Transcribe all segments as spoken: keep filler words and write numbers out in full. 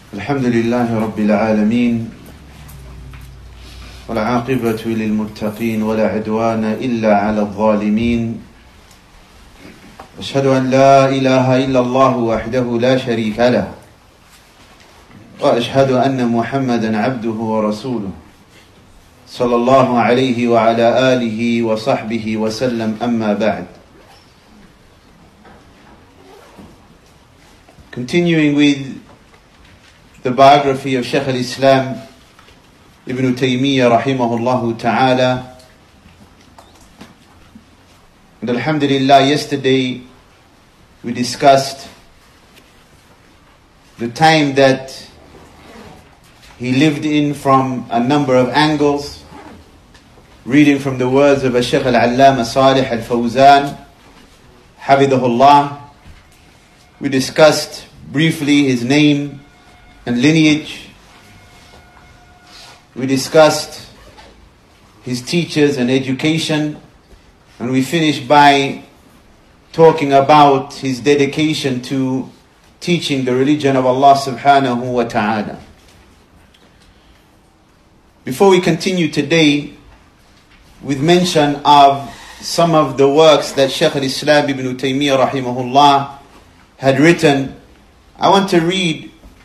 الحمد لله رب العالمين والعاقبة للمتقين ولا عدوان إلا على الظالمين أشهد أن لا إله إلا الله وحده لا شريك له وأشهد أن محمدا عبده ورسوله صلى الله عليه وعلى آله وصحبه وسلم أما بعد. Continuing with the biography of Shaykh al-Islam Ibn Taymiyyah rahimahullah ta'ala. And alhamdulillah, yesterday we discussed the time that he lived in from a number of angles, reading from the words of Shaykh al-Allama Salih al-Fawzan Hafidhahullah. We discussed briefly his name and lineage. We discussed his teachers and education, and we finished by talking about his dedication to teaching the religion of Allah subhanahu wa ta'ala. Before we continue today with mention of some of the works that Shaykh al-Islam Ibn Taymiyyah rahimahullah had written, I want to read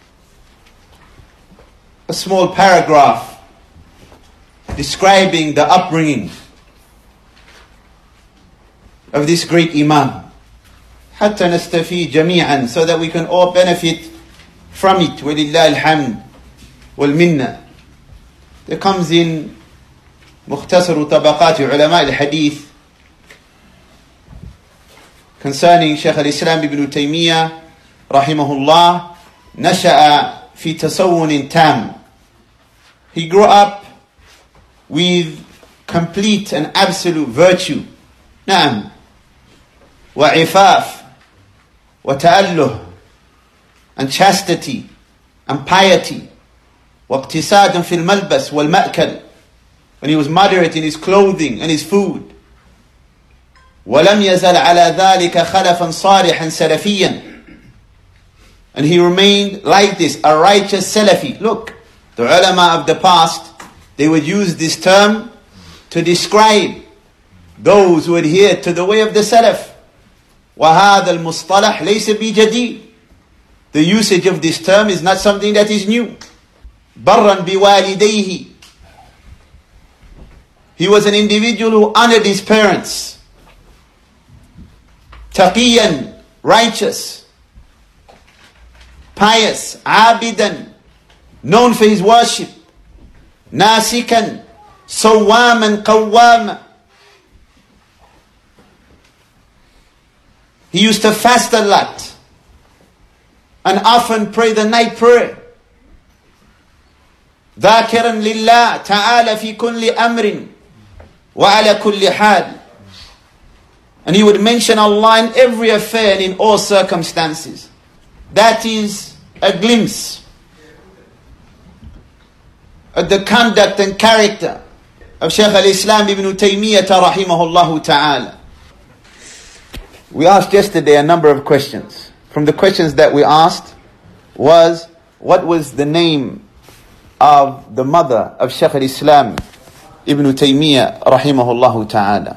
a small paragraph describing the upbringing of this great Imam, حتى نستفيد جميعا, so that we can all benefit from it. وَلِلَّهِ الْحَمْدِ وَالْمِنَّةِ. There comes in مختصر طبقات علماء الحديث concerning Shaykh al-Islam Ibn Taymiyyah rahimahullah, نشأ في تسون تام. He grew up with complete and absolute virtue. نعم. وعفاف وتأله, and chastity and piety. واقتصاد في الملبس والمأكل, and he was moderate in his clothing and his food. ولم يزل على ذلك خلفا صالحا سلفيا, and he remained like this, a righteous Salafi. Look, the ulama of the past, they would use this term to describe those who adhere to the way of the Salaf. وَهَذَا الْمُصْطَلَحْ لَيْسَ بِجَدِيدٍ. The usage of this term is not something that is new. بَرًّا بِوَالِدَيْهِ. He was an individual who honored his parents. تَقِيًّا, righteous. Pious, عابدا, known for his worship. ناسكا, صواما قواما. He used to fast a lot and often pray the night prayer. ذاكرا لله تعالى في كل أمر وعلى كل حال. And he would mention Allah in every affair and in all circumstances. That is a glimpse at the conduct and character of Shaykh al-Islam Ibn Taymiyyah rahimahullah ta'ala. We asked yesterday a number of questions. From the questions that we asked was, what was the name of the mother of Shaykh al-Islam Ibn Taymiyyah rahimahullah ta'ala?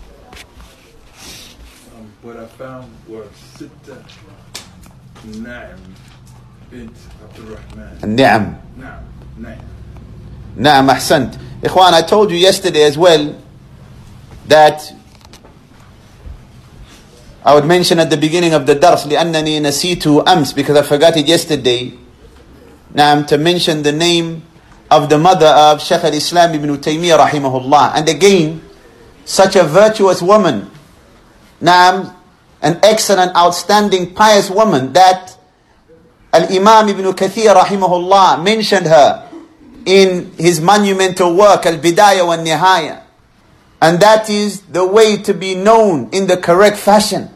Um, what I found was Sitta Na'am bint Abdul Rahman. Ni'am. Na'am. Na'am. Na'am, ahsant. Ikhwan, I told you yesterday as well that I would mention at the beginning of the dars, لأنني نسيت أمس, because I forgot it yesterday, Na'am, to mention the name of the mother of Shaykh al-Islam Ibn Taymiyyah rahimahullah. And again, such a virtuous woman, Na'am, an excellent, outstanding, pious woman that Al-Imam Ibn Kathir rahimahullah mentioned her in his monumental work Al-Bidayah wa Nihaya. And that is the way to be known in the correct fashion.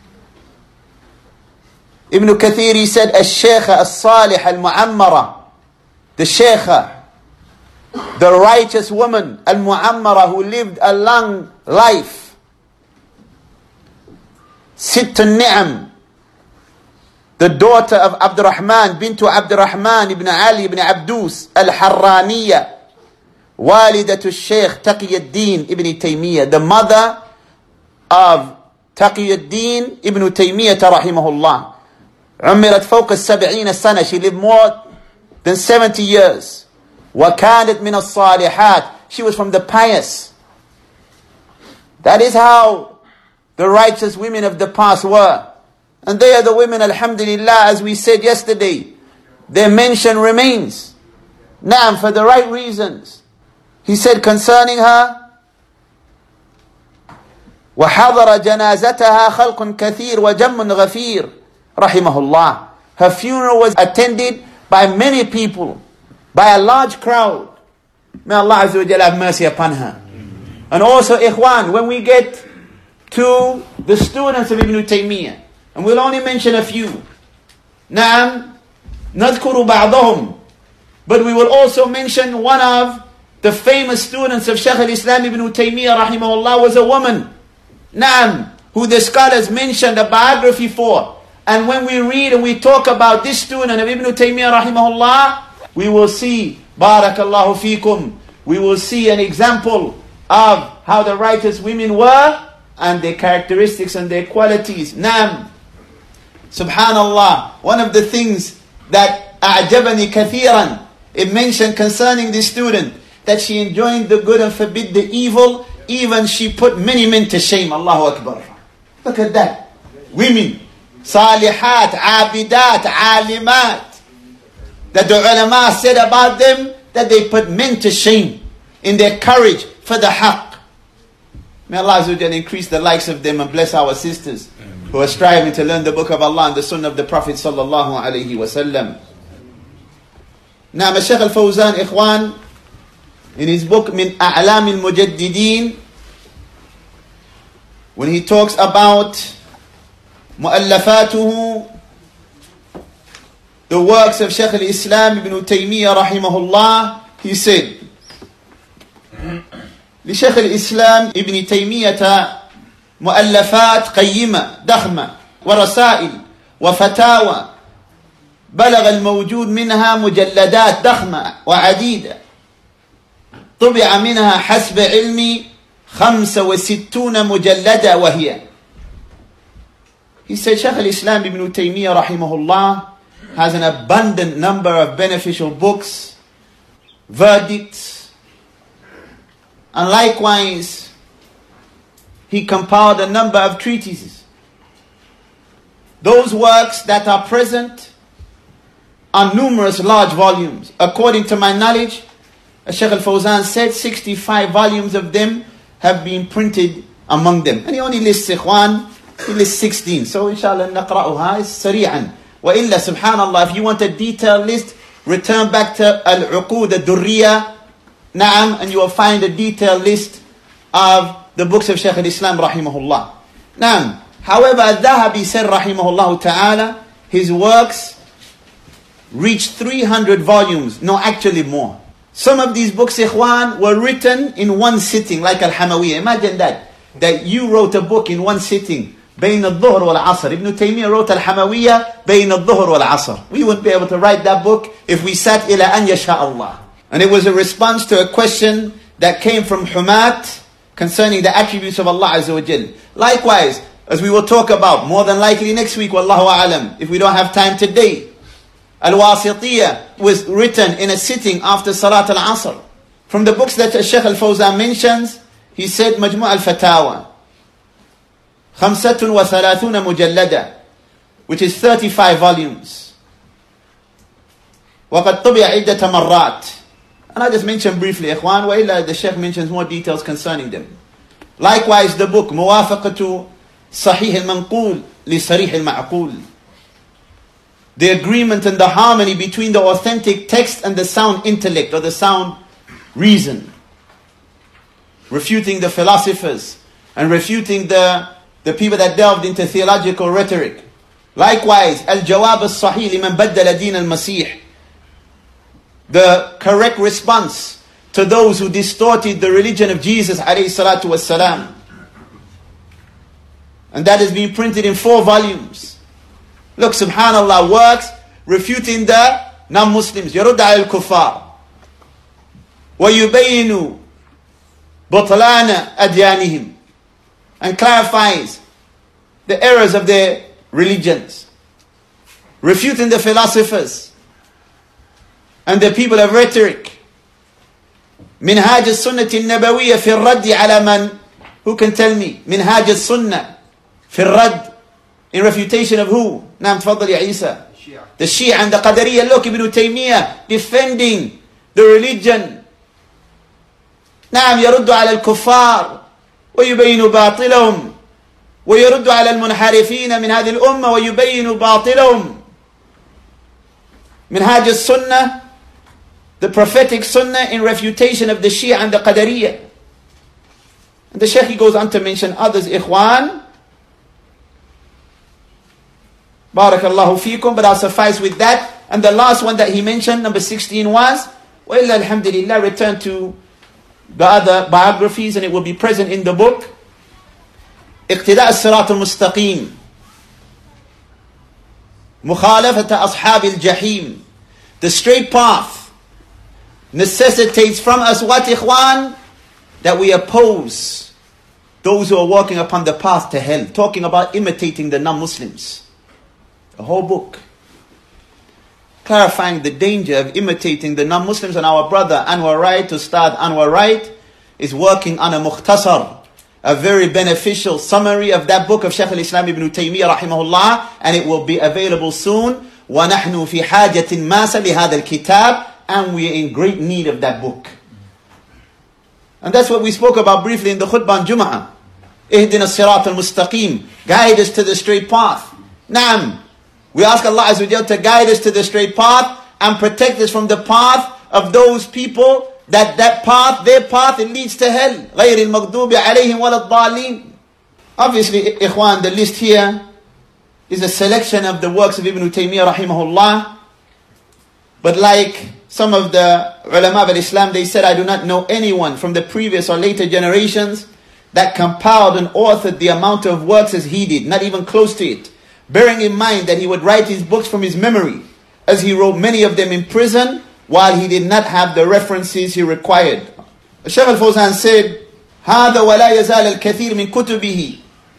Ibn Kathir, he said, Al-Shaykha Al-Salih Al-Mu'ammara, the Shaykha, the righteous woman, Al-Mu'ammara, who lived a long life. Sitt al-Ni'am, the daughter of Abdurrahman bintu Abdurrahman ibn Ali ibn Abdus al-Harraniya, walidatu Shaykh Taqiyuddin ibn Taymiyyah, the mother of Taqiyuddin ibn Taymiyyah rahimahullah. عمرت فوق السبعين سنة, she lived more than seventy years. وكانت من الصالحات, she was from the pious. That is how the righteous women of the past were. And they are the women, alhamdulillah, as we said yesterday, their mention remains. Naam, for the right reasons. He said concerning her, وحضر جنازتها خلق كثير وجم غفير رحمه الله. Her funeral was attended by many people, by a large crowd. May Allah Azza wa Jalla have mercy upon her. And also, ikhwan, when we get to the students of Ibn Taymiyyah, and we'll only mention a few. نعم نذكر بعضهم, but we will also mention one of the famous students of Shaykh al-Islam Ibn Taymiyyah rahimahullah was a woman. نعم, who the scholars mentioned a biography for. And when we read and we talk about this student of Ibn Taymiyyah rahimahullah, we will see, barakallahu fikum, we will see an example of how the righteous women were and their characteristics and their qualities. Naam. Subhanallah, one of the things that أعجبني كثيرا, it mentioned concerning this student, that she enjoined the good and forbid the evil, even she put many men to shame. Allahu Akbar. Look at that. Women, salihat, abidat, alimat, that the ulama said about them that they put men to shame in their courage for the haqq. May Allah Azza wa Jalla increase the likes of them and bless our sisters who are striving to learn the book of Allah and the sunnah of the Prophet sallallahu alaihi wasallam. Now, Shaykh al-Fawzan, ikhwan, in his book Min A'lam al-Mujaddidin, when he talks about mu'allafatuhu, the works of Shaykh al-Islam Ibn Taymiyyah rahimahullah, he said, لشيخ الإسلام ابن تيمية مؤلفات قيمة ضخمة ورسائل وفتاوى بلغ الموجود منها مجلدات ضخمة وعديدة طبع منها حسب علمي خمسة وستون مجلدة وهي. He said Shaykh al-Islam ibn Taymiyyah rahimahullah has an abundant number of beneficial books, verdicts, and likewise, he compiled a number of treatises. Those works that are present are numerous large volumes. According to my knowledge, Shaykh al-Fawzan said sixty-five volumes of them have been printed among them. And he only lists ikhwan, he lists sixteen. So inshallah naqra'uha sari'an. Wa illa subhanallah, if you want a detailed list, return back to Al-Uqud al-Durriya, Naam, and you will find a detailed list of the books of Shaykh al-Islam rahimahullah. Naam. However, Al-Dhahabi said rahimahullah ta'ala, his works reached three hundred volumes. No, actually more. Some of these books, ikhwan, were written in one sitting, like Al-Hamawiyya. Imagine that. That you wrote a book in one sitting. بين الظهر والعصر. Ibn Taymiyyah wrote Al-Hamawiyya بين الظهر والعصر. We wouldn't be able to write that book if we sat ila an yasha Allah. And it was a response to a question that came from Humat concerning the attributes of Allah Azza wa Jal. Likewise, as we will talk about more than likely next week, wallahu a'lam, if we don't have time today, Al-Wasitiyya was written in a sitting after Salat al-Asr. From the books that Shaykh al-Fawzan mentions, he said Majmu' al-Fatawa, خمسة وثلاثون مجلدة, which is thirty-five volumes. وقد طبع عدة مرات. And I just mentioned briefly, ikhwan, wa illa the Shaykh mentions more details concerning them. Likewise, the book, Muwafaqatu Sahih al-Manqul li Sarih al-Ma'qul. The agreement and the harmony between the authentic text and the sound intellect or the sound reason. Refuting the philosophers and refuting the, the people that delved into theological rhetoric. Likewise, Al-Jawab al-Sahih liman baddala din al-Masih. The correct response to those who distorted the religion of Jesus alayhi salatu wassalam. And that has been printed in four volumes. Look, subhanallah, works refuting the non-Muslims. يرد على الكفار ويبين بطلان أديانهم, and clarifies the errors of their religions, refuting the philosophers and the people of rhetoric. منهاج السنة النبوية في الرد على من? Who can tell me? منهاج السنة في الرد, in refutation of who? نعم تفضل يا عيسى. The Shia and the Qadariyya. Look, Ibn Taymiyyah defending the religion. نعم يرد على الكفار ويبين باطلهم ويرد على المنحرفين من هذه الأمة ويبين باطلهم. منهاج السنة, the prophetic sunnah in refutation of the Shia and the Qadariyya. And the Shaykh, he goes on to mention others, Ikhwan. Barakallahu feekum, but I'll suffice with that. And the last one that he mentioned, number sixteen, was, Wa-illa alhamdulillah, return to the other biographies and it will be present in the book. اقتداء الصراط المستقيم, مخالفة أصحاب الجحيم. The straight path necessitates from us what, ikhwan? That we oppose those who are walking upon the path to hell. Talking about imitating the non-Muslims. A whole book clarifying the danger of imitating the non-Muslims. And our brother Anwar Wright, Ustad Anwar Wright, is working on a mukhtasar, a very beneficial summary of that book of Shaykh al-Islam ibn Taymiyyah rahimahullah, and it will be available soon. وَنَحْنُ فِي حَاجَةٍ مَاسَ لِهَذَا الْكِتَابِ, and we are in great need of that book. And that's what we spoke about briefly in the khutbah on Jum'ah. اهدنا الصراط المستقيم, guide us to the straight path. Naam, we ask Allah Azza wa Jal to guide us to the straight path and protect us from the path of those people that that path, their path, it leads to hell. غير المغضوب عليهم ولا الضالين. Obviously, ikhwan, the list here is a selection of the works of Ibn Taymiyyah rahimahullah. But like some of the ulama of Islam, they said, I do not know anyone from the previous or later generations that compiled and authored the amount of works as he did, not even close to it. Bearing in mind that he would write his books from his memory, as he wrote many of them in prison, while he did not have the references he required. Shaykh al-Fawzan said, هذا ولا يزال الكثير من كتبه.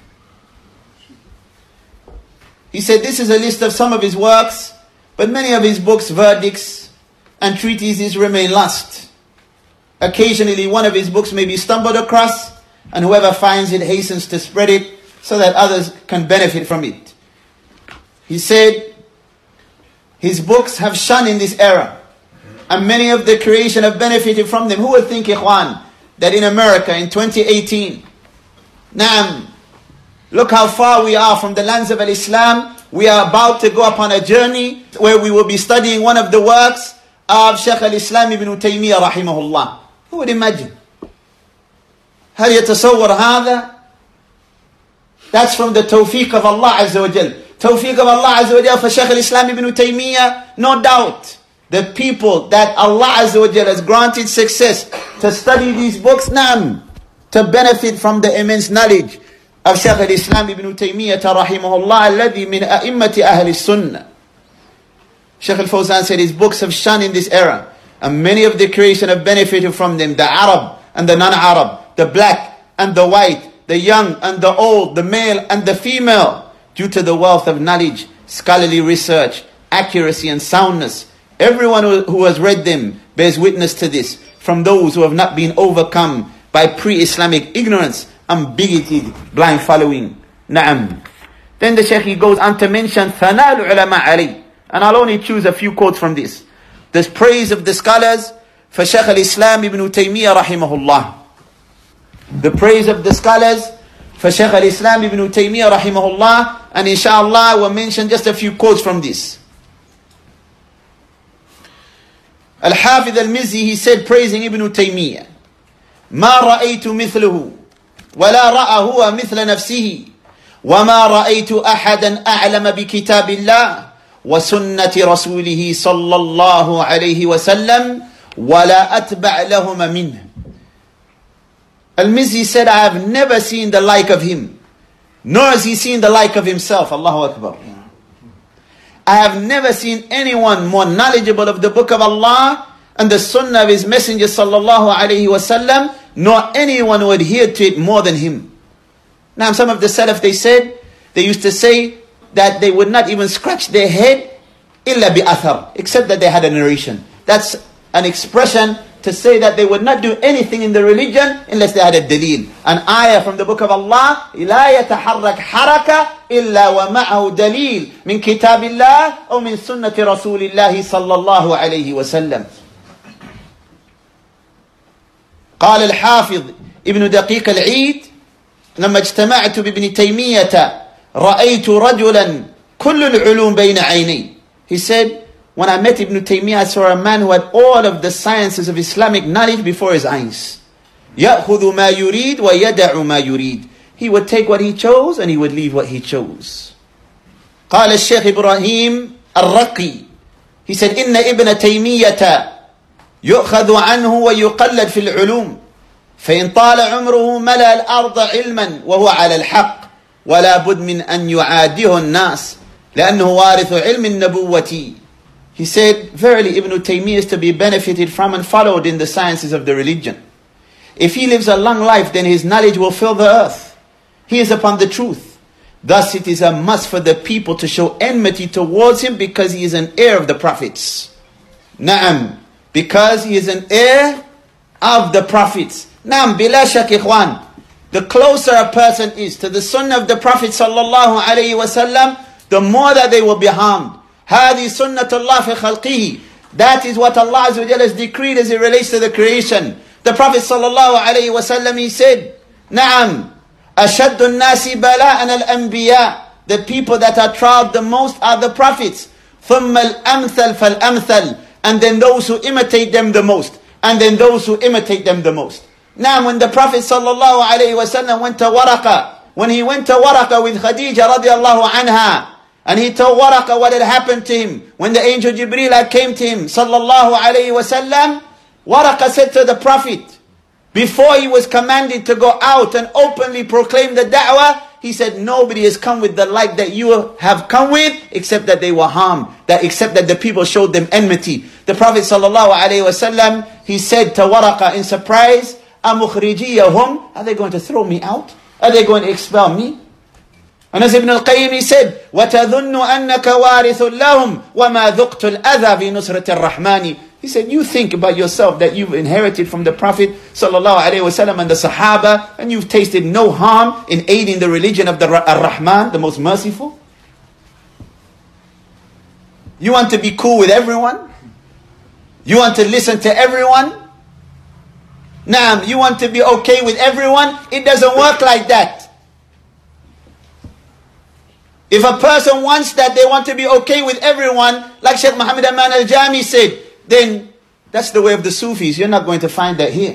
He said, this is a list of some of his works, but many of his books, verdicts, and treatises remain lost. Occasionally one of his books may be stumbled across, and whoever finds it hastens to spread it so that others can benefit from it. He said, his books have shone in this era, and many of the creation have benefited from them. Who would think, ikhwan, that in America in twenty eighteen, naam, look how far we are from the lands of Islam. We are about to go upon a journey where we will be studying one of the works of Shaykh al-Islam ibn Taymiyyah rahimahullah. Who would imagine? هل يتصور هذا? That's from the tawfiq of Allah Azza wa Jal. Tawfiq of Allah Azza wa Jal for Shaykh al-Islam ibn Taymiyyah, no doubt. The people that Allah Azza wa Jal has granted success to study these books, naam, to benefit from the immense knowledge of Shaykh al-Islam ibn Taymiyyah rahimahullah, alladhi min a'immati ahli sunnah. Shaykh al-Fawzan said his books have shone in this era, and many of the creation have benefited from them. The Arab and the non-Arab, the black and the white, the young and the old, the male and the female, due to the wealth of knowledge, scholarly research, accuracy and soundness. Everyone who, who has read them bears witness to this, from those who have not been overcome by pre-Islamic ignorance and bigoted blind following. Na'am. Then the Shaykh, he goes on to mention ثَنَا الْعُلَمَاء عَلَيْهِ, and I'll only choose a few quotes from this. The praise of the scholars for Shaykh al-Islam ibn Taymiyyah rahimahullah. The praise of the scholars for Shaykh al-Islam ibn Taymiyyah rahimahullah, and inshallah we'll mention just a few quotes from this. Al-Hafidh al-Mizzi, he said, praising Ibn Taymiyyah, مَا رَأَيْتُ مِثْلُهُ وَلَا رَأَ هُوَ مِثْلَ نَفْسِهِ وَمَا رَأَيْتُ أَحَدًا أَعْلَمَ بِكِتَابِ اللَّهِ وَسُنَّةِ رَسُولِهِ صَلَّى اللَّهُ عَلَيْهِ وَسَلَّمَ وَلَا أَتْبَعْ لَهُمَ مِنْهُ. Al-Mizzi said, I have never seen the like of him, nor has he seen the like of himself. Allahu Akbar. I have never seen anyone more knowledgeable of the book of Allah and the sunnah of his messenger sallallahu alayhi wasallam, nor anyone who adhered to it more than him. Now some of the Salaf, they said, they used to say that they would not even scratch their head illa bi athar, except that they had a narration. That's an expression to say that they would not do anything in the religion unless they had a dalil. An ayah from the book of Allah, لا يتحرك حركة إلا ومعه دليل من كتاب الله أو من سنة رسول الله صلى الله عليه وسلم. قال الحافظ ابن دقيق العيد: لما اجتمعت بابن تيمية رأيت رجلا كل العلوم بين عيني. He said, when I met Ibn Taymiyyah, I saw a man who had all of the sciences of Islamic knowledge before his eyes. يأخذ ما يريد ويدع ما يريد. He would take what he chose and he would leave what he chose. قال الشيخ إبراهيم الرقي. He said, إن ابن تيمية يؤخذ عنه ويقلد في العلوم فإن طال عمره ملأ الأرض علما وهو على الحق ولا بد من أن يعاده الناس لأنه وارث علم النبوة. He said, verily Ibn Taymiyyah is to be benefited from and followed in the sciences of the religion. If he lives a long life, then his knowledge will fill the earth. He is upon the truth. Thus it is a must for the people to show enmity towards him because he is an heir of the prophets. Na'am, because he is an heir of the prophets. Na'am, bila shak ikhwan. The closer a person is to the sunnah of the Prophet sallallahu alayhi wasallam, the more that they will be harmed. هذه سنة الله في خلقه. That is what Allah Azza wa Jalla has decreed as it relates to the creation. The Prophet sallallahu alayhi wasallam, he said, نعم أشد الناس بلاء الأنبياء. The people that are tried the most are the prophets. ثم الأمثل فالأمثل. And then those who imitate them the most. And then those who imitate them the most. Now when the Prophet sallallahu alayhi wasallam went to Waraqa, when he went to Waraqa with Khadija radiallahu anha, and he told Waraqa what had happened to him when the angel Jibreel had came to him sallallahu alayhi wasallam, Waraqa said to the Prophet, before he was commanded to go out and openly proclaim the da'wah, he said, nobody has come with the like that you have come with, except that they were harmed, that except that the people showed them enmity. The Prophet sallallahu alayhi wasallam, he said to Waraqa in surprise, أَمُخْرِجِيَهُمْ, are they going to throw me out? Are they going to expel me? And as Ibn al-Qayyim, he said, وَتَظُنُّ أَنَّكَ وَارِثٌ لَهُمْ وَمَا ذُقْتُ الْأَذَى فِي نُصْرَةِ الرَّحْمَانِ. He said, you think about yourself that you've inherited from the Prophet sallallahu alaihi wasallam and the Sahaba, and you've tasted no harm in aiding the religion of the Ar-Rahman, the most merciful. You want to be cool with everyone? You want to listen to everyone? Naam, you want to be okay with everyone? It doesn't work like that. If a person wants that, they want to be okay with everyone, like Shaykh Muhammad Aman al-Jami said, then that's the way of the Sufis. You're not going to find that here.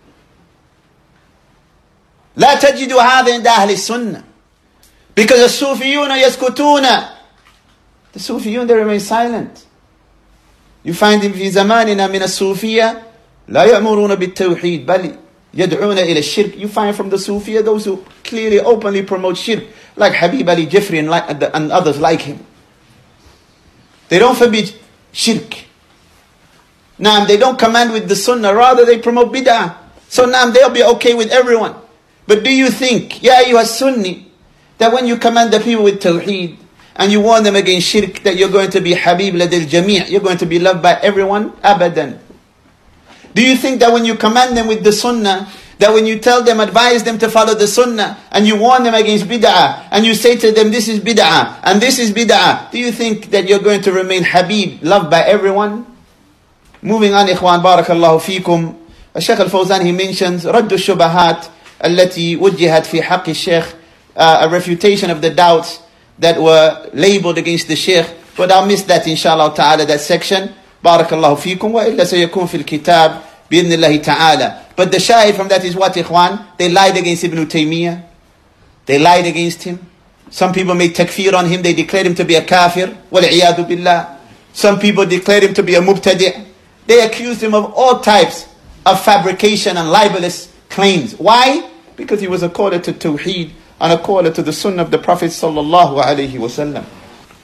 لا تجد هذا عند أهل السنة. Because the Sufiyun يسكتون. The Sufiyun, they remain silent. You find in في زماننا من الصوفية لا يأمرون بالتوحيد بل يدعون إلى الشرك. You find from the Sufiya those who clearly, openly promote shirk, like Habib Ali Jafri and, like, and others like him. They don't forbid shirk. Now, they don't command with the sunnah, rather they promote bid'ah. So now they'll be okay with everyone. But do you think, yeah, you are Sunni, that when you command the people with tawheed and you warn them against shirk, that you're going to be Habib ladil Jami', you're going to be loved by everyone? Abadan. Do you think that when you command them with the sunnah, that when you tell them, advise them to follow the sunnah, and you warn them against bid'ah, and you say to them, this is bid'ah, and this is bid'ah, do you think that you're going to remain Habib, loved by everyone? Moving on, ikhwan, barakallahu feekum. Shaykh al-Fawzan, he mentions, رَدُّ الشُّبَهَاتِ التي وجهت في حق الشيخ, uh, a refutation of the doubts that were labeled against the Shaykh. But I'll miss that, inshallah ta'ala, that section. Barakallahu feekum. وَإِلَّا سَيَكُونَ فِي الْكِتَابِ بِإِذْنِ اللَّهِ تَعَالَى. But the shahid from that is what, ikhwan? They lied against Ibn Taymiyyah. They lied against him. Some people made takfir on him. They declared him to be a kafir. وَالْعِيَاذُ بِاللَّهِ. Some people declared him to be a mubtadi'. They accused him of all types of fabrication and libelous claims. Why? Because he was a caller to tawheed and a caller to the sunnah of the Prophet sallallahu alaihi wasallam.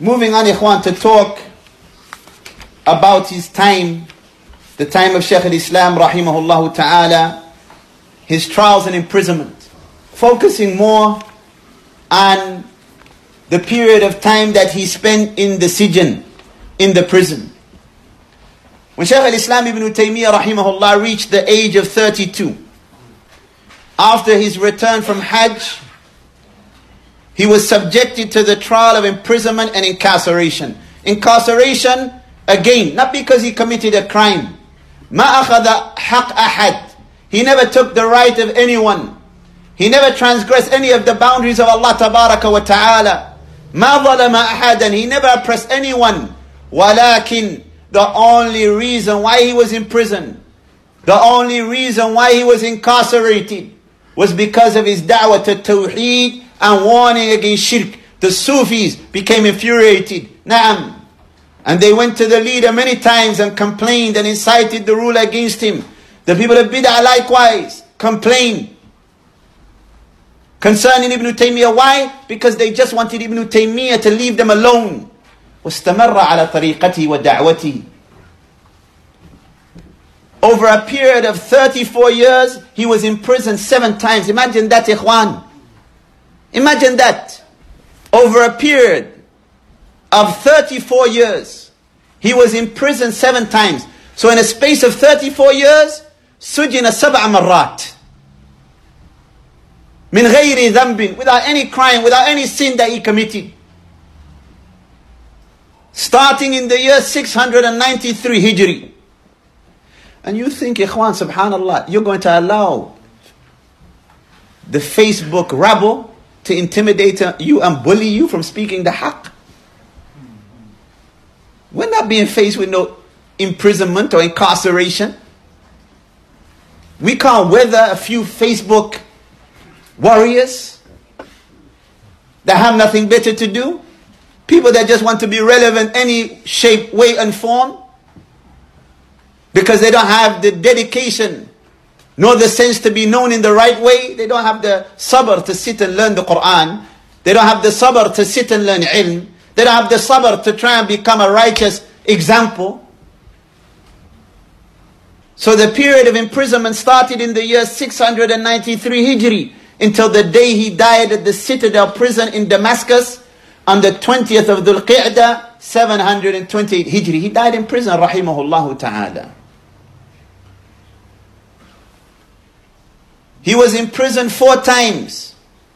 Moving on, ikhwan, to talk about his time, the time of Shaykh al-Islam, rahimahullah ta'ala, his trials and imprisonment. Focusing more on the period of time that he spent in the sijn, in the prison. When Shaykh al-Islam ibn Taymiyyah rahimahullah reached the age of thirty-two, after his return from Hajj, he was subjected to the trial of imprisonment and incarceration. Incarceration, again, not because he committed a crime. مَا أَخَذَ حَقْ أَحَدٍ. He never took the right of anyone. He never transgressed any of the boundaries of Allah tabaraka wa ta'ala. مَا ظَلَمَ أَحَدًا. He never oppressed anyone. وَلَكِنْ, the only reason why he was in prison, the only reason why he was incarcerated, was because of his da'wah to tawheed and warning against shirk. The Sufis became infuriated. Naam. And they went to the leader many times and complained and incited the ruler against him. The people of Bid'ah likewise complained concerning Ibn Taymiyyah. Why? Because they just wanted Ibn Taymiyyah to leave them alone. واستمر على طريقته ودعوته. Over a period of thirty-four years, he was in prison seven times. Imagine that, ikhwan. Imagine that. Over a period of thirty-four years, he was in prison seven times. So in a space of thirty-four years, سجن سبع مرات. من غير ذنب, without any crime, without any sin that he committed. Starting in the year six hundred ninety-three Hijri. And you think, ikhwan, subhanallah, you're going to allow the Facebook rabble to intimidate you and bully you from speaking the haqq? We're not being faced with no imprisonment or incarceration. We can't weather a few Facebook warriors that have nothing better to do. People that just want to be relevant any shape, way and form, because they don't have the dedication nor the sense to be known in the right way. They don't have the sabr to sit and learn the Quran. They don't have the sabr to sit and learn ilm. They don't have the sabr to try and become a righteous example. So the period of imprisonment started in the year six hundred ninety-three Hijri until the day he died at the Citadel prison in Damascus on the twentieth of Dhul Qi'dah, seven hundred twenty-eight Hijri. He died in prison, rahimahullah ta'ala. He was in prison four times.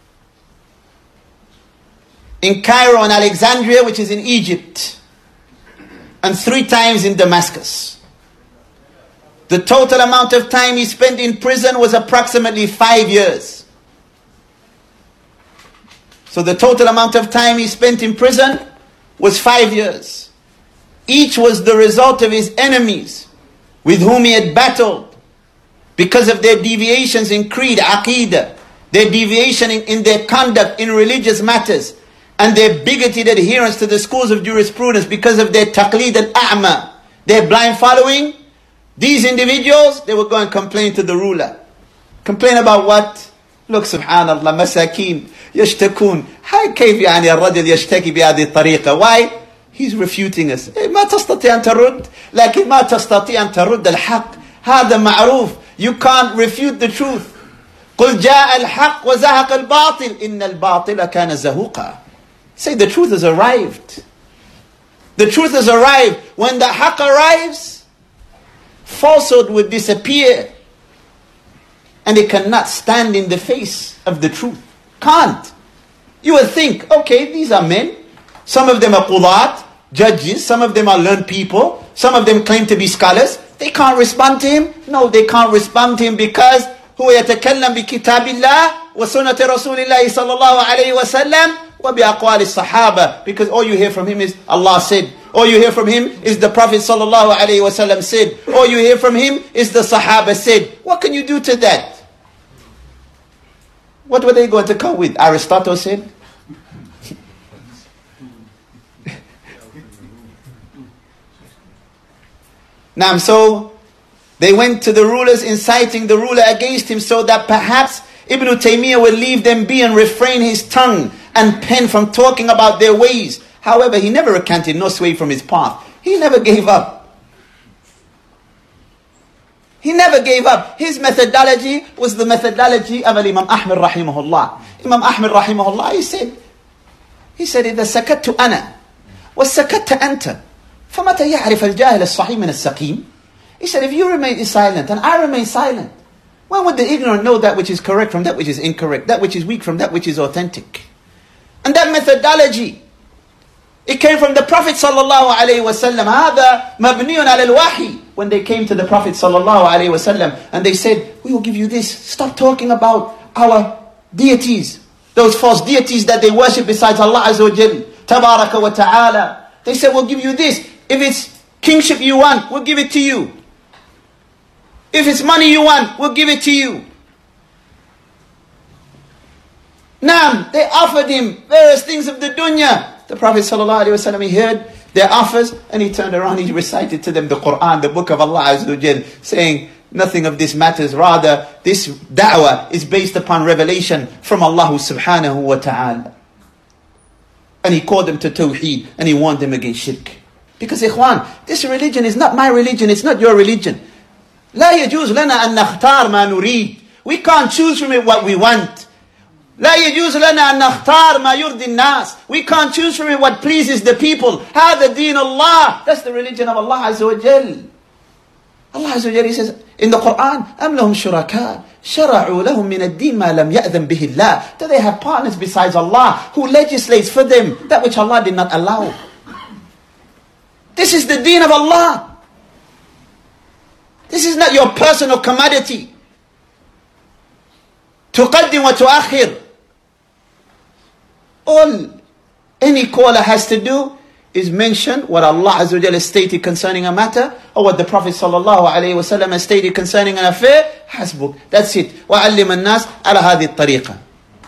In Cairo and Alexandria, which is in Egypt. And three times in Damascus. The total amount of time he spent in prison was approximately five years. So the total amount of time he spent in prison was five years. Each was the result of his enemies with whom he had battled, because of their deviations in creed, aqidah, their deviation in, in their conduct in religious matters, and their bigoted adherence to the schools of jurisprudence because of their taqleed al-a'ma, their blind following. These individuals, they would go and complain to the ruler. Complain about what? Look, subhanallah, masakin, yashtakun. How كيف يعني الرجل يشتكي بهذه الطريقة? Why? He's refuting us. ما تستطيع أن ترد، لكن ما تستطيع أن ترد الحق. هذا معروف. You can't refute the truth. قل جاء الحق وزهق الباطل إن الباطل كان زهوقا. Say the truth has arrived. The truth has arrived. When the haqq arrives, falsehood would disappear. And it cannot stand in the face of the truth. Can't. You would think, okay, these are men. Some of them are qudat, judges. Some of them are learned people. Some of them claim to be scholars. They can't respond to him. No, they can't respond to him because هو يتكلم بكتاب الله وسنة رسول الله صلى الله عليه وسلم وبأقوال الصحابة. Because all you hear from him is Allah said. All you hear from him is the Prophet صلى الله عليه وسلم said. All you hear from him is the Sahaba said. What can you do to that? What were they going to come with? Aristotle said. Now, so they went to the rulers, inciting the ruler against him, so that perhaps Ibn Taymiyyah would leave them be and refrain his tongue and pen from talking about their ways. However, he never recanted, no sway from his path. He never gave up. He never gave up. His methodology was the methodology of Imam Ahmad rahimahullah. Imam Ahmad rahimahullah, he said, he said, إذا سكت أنا وسكت أنت فمتى يعرف الجاهل الصحيح من السقيم? He said, if you remain silent and I remain silent, when would the ignorant know that which is correct from that which is incorrect, that which is weak from that which is authentic? And that methodology, it came from the Prophet sallallahu alaihi wasallam. هذا مبني على الوحي. When they came to the Prophet sallallahu alaihi wasallam and they said, we will give you this. Stop talking about our deities, those false deities that they worship besides Allah Azza wa Jal, Tabaraka wa Ta'ala. They said, we'll give you this. If it's kingship you want, we'll give it to you. If it's money you want, we'll give it to you. Naam, they offered him various things of the dunya. The Prophet ﷺ, he heard their offers and he turned around, he recited to them the Quran, the book of Allah Azza wa Jal, saying, nothing of this matters. Rather, this da'wah is based upon revelation from Allah subhanahu wa ta'ala. And he called them to tawheed and he warned them against shirk. Because ikhwan, this religion is not my religion, it's not your religion. لا يجوز لنا أن نختار ما نريد. We can't choose from it what we want. لا يجوز لنا أن نختار ما يرضي الناس. We can't choose from it what pleases the people. هذا دين الله. That's the religion of Allah Azza wa Jal. Allah Azza wa Jal, he says in the Quran, أم لهم شركاء شرعوا لهم من الدين ما لم يأذن به الله. Do they have partners besides Allah who legislates for them that which Allah did not allow? This is the deen of Allah. This is not your personal commodity. تقدم وتؤخر. All any caller has to do is mention what Allah Azza wa Jalla has stated concerning a matter, or what the Prophet sallallahu alaihi wasallam has stated concerning an affair. حسبك. That's it. وعلم الناس على هذه الطريقة.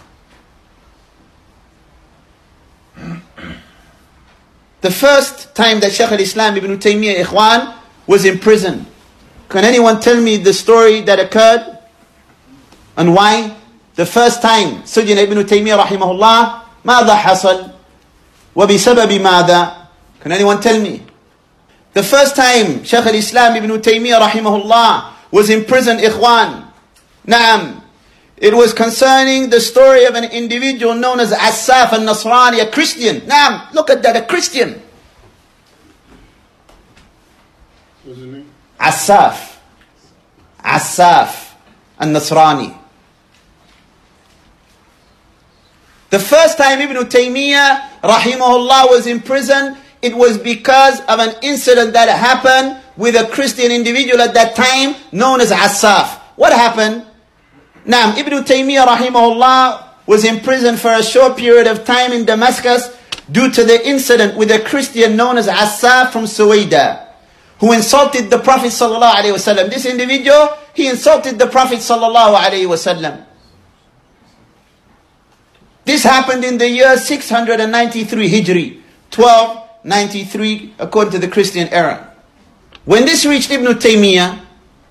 The first time that Shaykh al-Islam Ibn Taymiyyah Ikhwan was in prison, can anyone tell me the story that occurred and why? The first time سجن Ibn Taymiyyah rahimahullah, ماذا حصل وبسبب ماذا? Can anyone tell me? The first time Shaykh al-Islam Ibn Taymiyyah rahimahullah was in prison, Ikhwan, Naam, it was concerning the story of an individual known as Asaf al-Nasrani, a Christian. Naam, look at that, a Christian. What's his name? Asaf. Asaf al-Nasrani. The first time Ibn Taymiyyah rahimahullah was in prison, it was because of an incident that happened with a Christian individual at that time known as Asaf. What happened? Now, Ibn Taymiyyah rahimahullah was in prison for a short period of time in Damascus due to the incident with a Christian known as Asaf from Suwaida, who insulted the Prophet sallallahu alaihi wasallam. This individual, he insulted the Prophet sallallahu alaihi wasallam. This happened in the year six hundred ninety-three Hijri, twelve ninety-three according to the Christian era. When this reached Ibn Taymiyyah,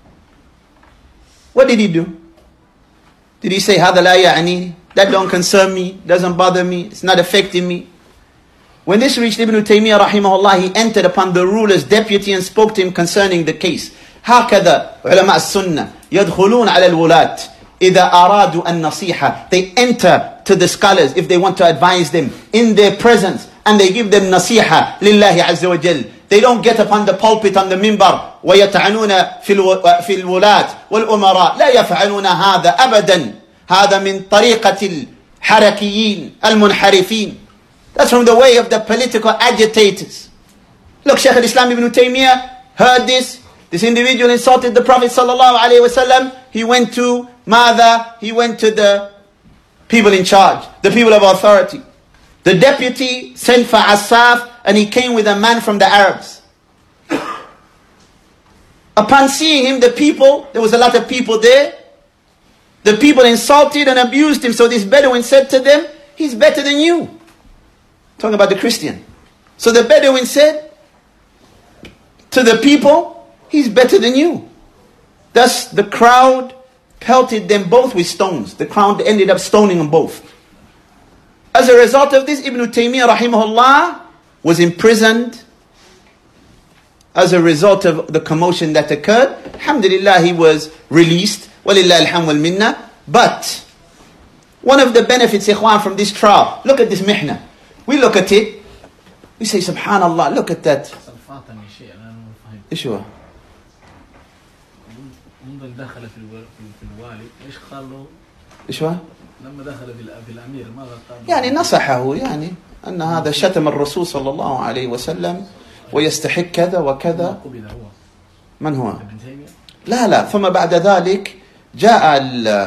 what did he do? Did he say, هذا لا يعني, that don't concern me, doesn't bother me, it's not affecting me? When this reached Ibn Taymiyyah rahimahullah, he entered upon the ruler's deputy and spoke to him concerning the case. هكذا علماء السنة يدخلون على الولاة إذا أرادوا النصيحة. They enter to the scholars if they want to advise them in their presence, and they give them nasiha lillahi azza wa jal. They don't get upon the pulpit on the minbar ويطعنون في الولاة والأمراء. لا يفعلون هذا أبدا. هذا من طريقة الحركيين المنحرفين. That's from the way of the political agitators. Look, Shaykh al-Islam Ibn Taymiyyah heard this. This individual insulted the Prophet sallallahu alaihi wasallam. He went to Mada. He went to the people in charge, the people of authority. The deputy sent for Asaf, and he came with a man from the Arabs. Upon seeing him, the people, there was a lot of people there. The people insulted and abused him. So this Bedouin said to them, he's better than you. Talking about the Christian. So the Bedouin said to the people, he's better than you. Thus the crowd pelted them both with stones. The crowd ended up stoning them both. As a result of this, Ibn Taymiyyah rahimahullah, was imprisoned as a result of the commotion that occurred. Alhamdulillah, he was released. Walillah alhamd wal minna. But one of the benefits, ikhwan, from this trial, look at this mihna. We look at it, we say, subhanallah, look at that. ايش هو؟ منذ دخل في في الوالي ايش قال له؟ ايش هو؟ لما دخل في الامير ماذا قال؟ يعني نصحه يعني ان هذا شتم الرسول صلى الله عليه وسلم ويستحق كذا وكذا. من هو؟ لا لا ثم بعد ذلك جاء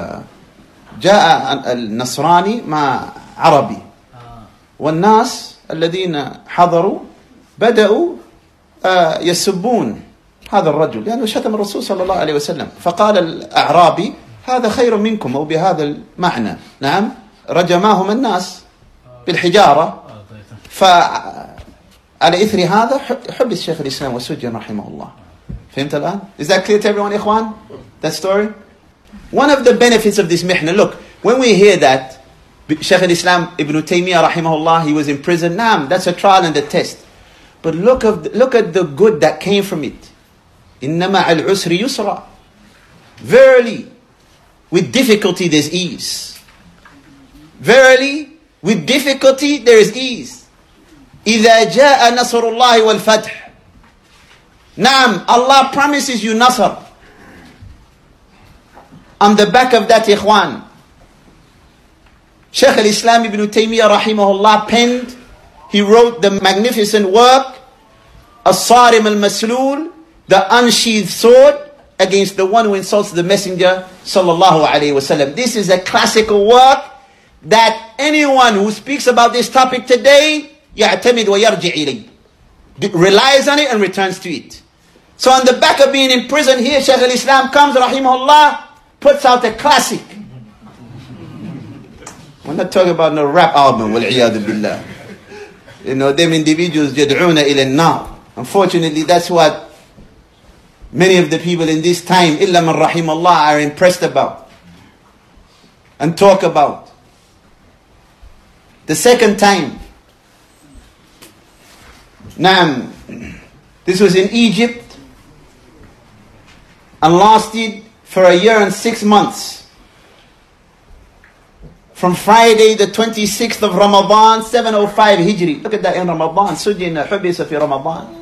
جاء النصراني مع عربي والناس الذين حضروا بدأوا يسبون هذا الرجل لأنه شتم الرسول صلى الله عليه وسلم. فقال الأعرابي هذا خير منكم أو بهذا المعنى. نعم رجماهم الناس بالحجارة. فعلى إثر هذا حبس شيخ الإسلام وسجن رحمه الله. فهمت الآن؟ Is that clear to everyone, إخوان? That story? One of the benefits of this mihna, look, when we hear that Shaykh al-Islam Ibn Taymiyyah rahimahullah, he was in prison, naam, that's a trial and a test. But look, of, look at the good that came from it. إِنَّمَا الْعُسْرِ يُسْرًا. Verily, with difficulty there's ease. Verily, with difficulty there is ease. إِذَا جَاءَ نَصْرُ اللَّهِ وَالْفَتْحِ. Naam, Allah promises you nasr. On the back of that, ikhwan, Shaykh al-Islam Ibn Taymiyyah rahimahullah penned, he wrote the magnificent work, As-Sarim al-Maslul, the unsheathed sword against the one who insults the Messenger sallallahu alayhi wasallam. This is a classical work that anyone who speaks about this topic today, يعتمد ويرجع إليه, relies on it and returns to it. So on the back of being in prison here, Shaykh al-Islam comes rahimahullah, puts out a classic. We're not talking about no rap album, wal-iyadu billah. You know, them individuals yad'una ila an-nar. Unfortunately, that's what many of the people in this time, illa man rahimallah, are impressed about and talk about. The second time, Naam, this was in Egypt and lasted for a year and six months. From Friday the twenty-sixth of Ramadan, seven oh five Hijri. Look at that in Ramadan. Sujina hubisa fi Ramadan.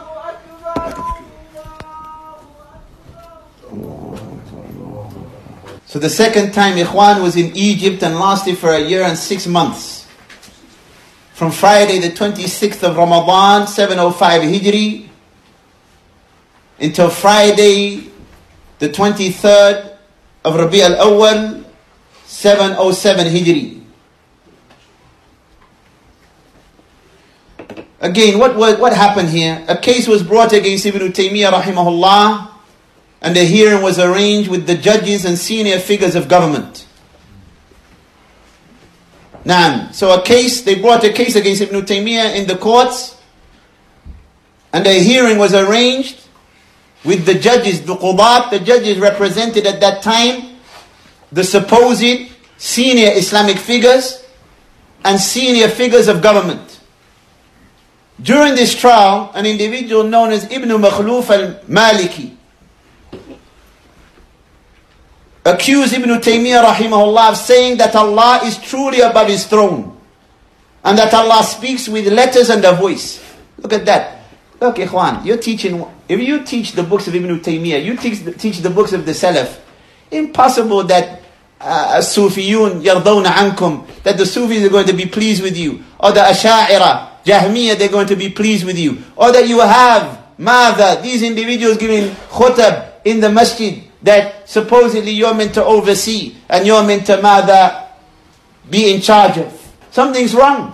So the second time Ikhwan was in Egypt and lasted for a year and six months. From Friday the twenty-sixth of Ramadan, seven oh five Hijri, until Friday the twenty-third of Rabi al-Awwal, seven oh seven Hijri. Again, what, what, what happened here? A case was brought against Ibn Taymiyyah rahimahullah, and the hearing was arranged with the judges and senior figures of government. Naam. So a case, they brought a case against Ibn Taymiyyah in the courts, and a hearing was arranged with the judges, the qudat, the judges represented at that time the supposed senior Islamic figures and senior figures of government. During this trial, an individual known as Ibn Makhluf al-Maliki accused Ibn Taymiyyah rahimahullah of saying that Allah is truly above His throne and that Allah speaks with letters and a voice. Look at that. Look, Ikhwan, you're teaching, if you teach the books of Ibn Taymiyyah, you teach the, teach the books of the Salaf, impossible that uh, Sufiyun yardawna ankum, that the Sufis are going to be pleased with you, or the Asha'ira, Jahmiyyah, they're going to be pleased with you, or that you have Mada, these individuals giving khutab in the masjid that supposedly you're meant to oversee and you're meant to Mada be in charge of. Something's wrong.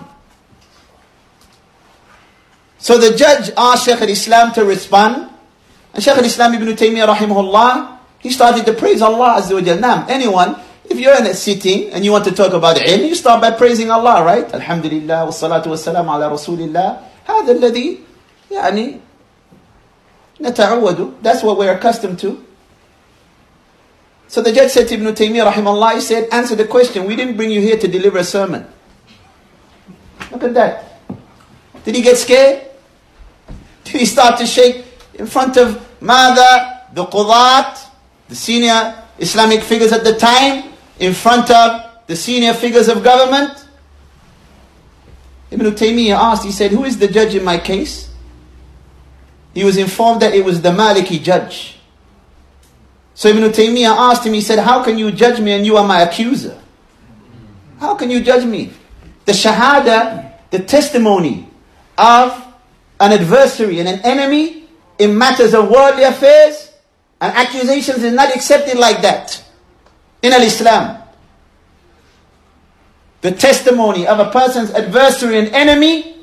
So the judge asked Shaykh al-Islam to respond, and Shaykh al-Islam Ibn Taymiyyah rahimahullah, he started to praise Allah Azza wa Jal. Now, anyone, if you're in a sitting and you want to talk about ilm, you start by praising Allah, right? Alhamdulillah, wassalatu wassalamu ala rasulillah. هذا الذي يعني نتعود. That's what we're accustomed to. So the judge said to Ibn Taymiyyah rahimahullah, he said, answer the question. We didn't bring you here to deliver a sermon. Look at that. Did he get scared? Did he start to shake in front of Mada, the Qudat, the senior Islamic figures at the time, in front of the senior figures of government? Ibn Taymiyyah asked, he said, who is the judge in my case? He was informed that it was the Maliki judge. So Ibn Taymiyyah asked him, he said, how can you judge me and you are my accuser? How can you judge me? The shahada, the testimony of an adversary and an enemy in matters of worldly affairs and accusations is not accepted like that in al-Islam. The testimony of a person's adversary and enemy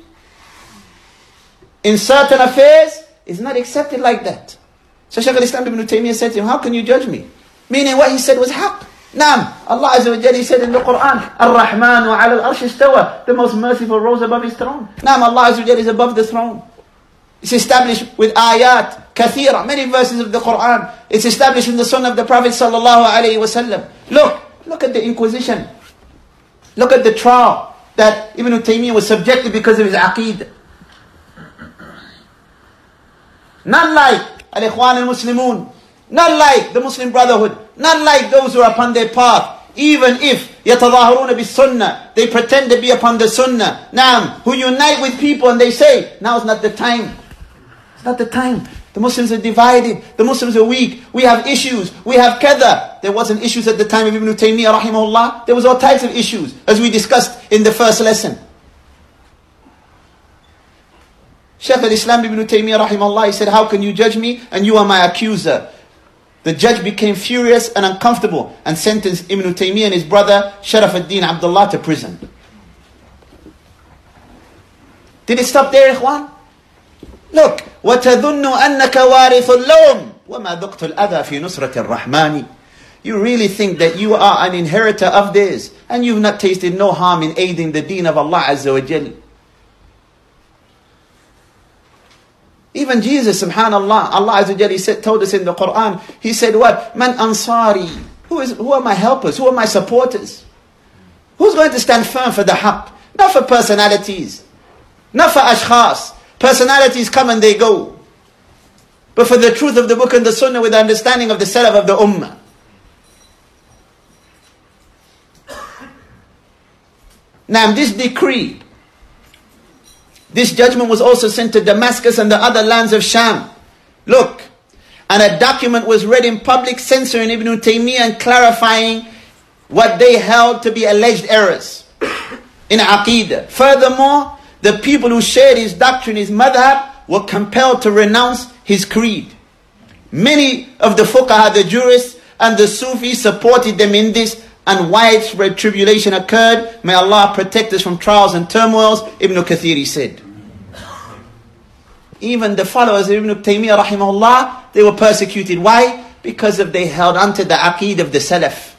in certain affairs is not accepted like that. So Shaykh al-Islam Ibn Taymiyyah said to him, how can you judge me? Meaning what he said was haqq. Naam, Allah Azza wa Jalla, he said in the Quran, Ar-Rahman wa ala al-arsh istawa, the most merciful rose above his throne. Naam, Allah Azza wa Jalla is above the throne. It's established with ayat, kathira, many verses of the Quran. It's established in the Sunnah of the Prophet sallallahu alayhi wa sallam. Look, look at the Inquisition. Look at the trial that Ibn Taymiyyah was subjected because of his aqeedah. Not like Al-Ikhwan al-Muslimun, not like the Muslim Brotherhood, not like those who are upon their path. Even if يَتَظَاهَرُونَ بِالسُّنَّةِ, they pretend to be upon the sunnah. Naam, who unite with people and they say, now is not the time. It's not the time. The Muslims are divided. The Muslims are weak. We have issues. We have kada. There wasn't issues at the time of Ibn Taymiyyah rahimahullah. There was all types of issues, as we discussed in the first lesson. Shaykh al-Islam Ibn Taymiyyah rahimahullah, he said, how can you judge me and you are my accuser? The judge became furious and uncomfortable and sentenced Ibn Taymiyyah and his brother Sharaf ad-Din Abdullah to prison. Did it stop there, ikhwan? Look, وَتَظُنُّ أَنَّكَ وَارِثُ اللَّوْمِ وَمَا ذُقْتُ الْأَذَى فِي نُصْرَةِ الرَّحْمَانِ. You really think that you are an inheritor of theirs and you've not tasted no harm in aiding the deen of Allah Azza wa Jal. Even Jesus, subhanallah, Allah Azza wa Jalla said, told us in the Quran, He said what? Man ansari. Who is? Who are my helpers? Who are my supporters? Who's going to stand firm for the haqq? Not for personalities. Not for ashkhas. Personalities come and they go. But for the truth of the book and the sunnah with the understanding of the salaf of the ummah. Now this decree, this judgment was also sent to Damascus and the other lands of Sham. Look, and a document was read in public censoring Ibn Taymiyyah and clarifying what they held to be alleged errors in Aqeedah. Furthermore, the people who shared his doctrine, his madhab, were compelled to renounce his creed. Many of the fuqaha, the jurists, and the Sufis supported them in this, and widespread tribulation occurred. May Allah protect us from trials and turmoils. Ibn Kathir said. Even the followers of Ibn Taymiyyah rahimahullah, they were persecuted. Why? Because of they held onto the aqeed of the Salaf.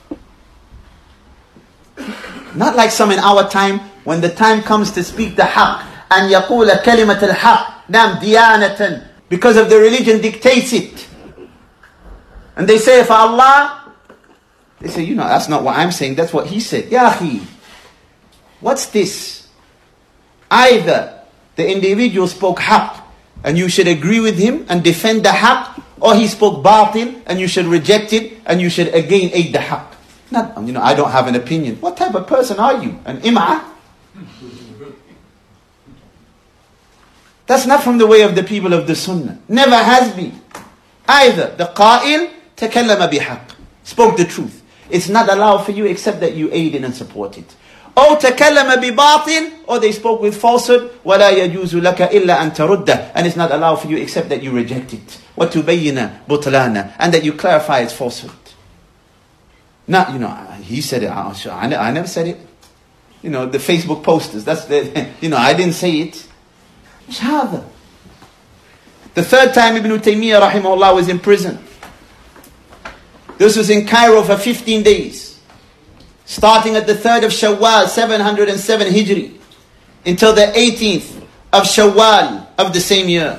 Not like some in our time, when the time comes to speak the haqq, and يقول كلمة الحق نعم ديانة, because of the religion dictates it. And they say for Allah, they say, you know, that's not what I'm saying, that's what he said. Ya akhi, what's this? Either the individual spoke haqq, and you should agree with him and defend the haqq, or he spoke batil, and you should reject it, and you should again aid the haqq. Not, you know, I don't have an opinion. What type of person are you? An im'ah? That's not from the way of the people of the sunnah. Never has been. Either the qa'il takallama bihaq, spoke the truth. It's not allowed for you except that you aid it and support it. Or takallama bibatil, or they spoke with falsehood. وَلَا يَجُوزُ لَكَ إِلَّا أَن تَرُدَّ, and it's not allowed for you except that you reject it. وَتُبَيِّنَ بُطْلَانَ, and that you clarify its falsehood. Not, you know, he said it, I never said it. You know, the Facebook posters, that's the, you know, I didn't say it. The third time Ibn Taymiyyah rahimahullah was in prison. This was in Cairo for fifteen days. Starting at the third of Shawwal, seven hundred seven Hijri, until the eighteenth of Shawwal of the same year.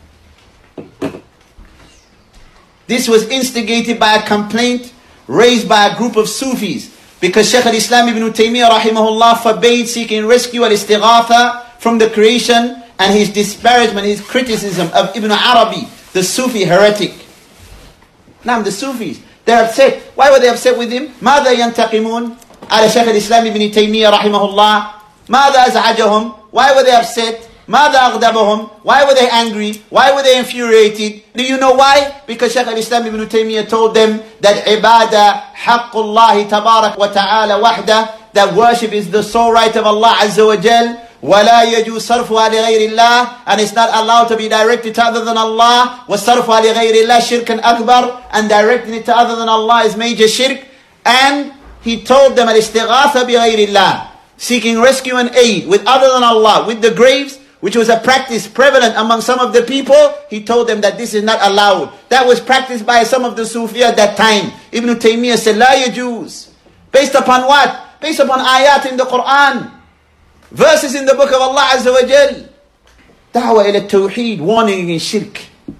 This was instigated by a complaint raised by a group of Sufis, because Shaykh al-Islam Ibn Taymiyyah rahimahullah forbade seeking rescue al-istighatha from the creation and his disparagement, his criticism of Ibn Arabi, the Sufi heretic. Now the Sufis, they're upset. Why were they upset with him? ماذا ينتقمون على شيخ الإسلام ابن تيمية رحمه الله؟ ماذا أزعجهم? Why were they upset? ماذا أغضبهم? Why were they angry? Why were they infuriated? Do you know why? Because Shaykh al-Islam ibn Taymiyyah told them that ibadah حق الله تبارك وتعالى وحده, that worship is the sole right of Allah Azza wa Jal, ولا يجوز صرفها لغير الله, and it's not allowed to be directed to other than Allah. وصرفها لغير الله شرك أكبر, and directing it to other than Allah is major shirk. And he told them الاستغاثة بغير الله, seeking rescue and aid with other than Allah, with the graves, which was a practice prevalent among some of the people. He told them that this is not allowed. That was practiced by some of the Sufi at that time. Ibn Taymiyyah said, لا يجوز. Based upon what? Based upon ayat in the Quran, verses in the book of Allah Azza wa Jal. Da'wah ila tawheed, warning against shirk.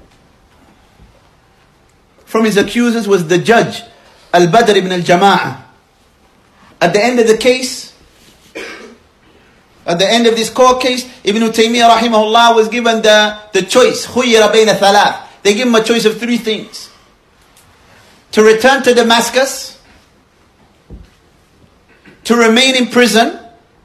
From his accusers was the judge, Al-Badr ibn al-Jama'ah. At the end of the case, At the end of this court case, Ibn Taymiyyah rahimahullah was given the, the choice. خُيِّرَ بَيْنَ ثَلَاث. They give him a choice of three things. To return to Damascus, to remain in prison,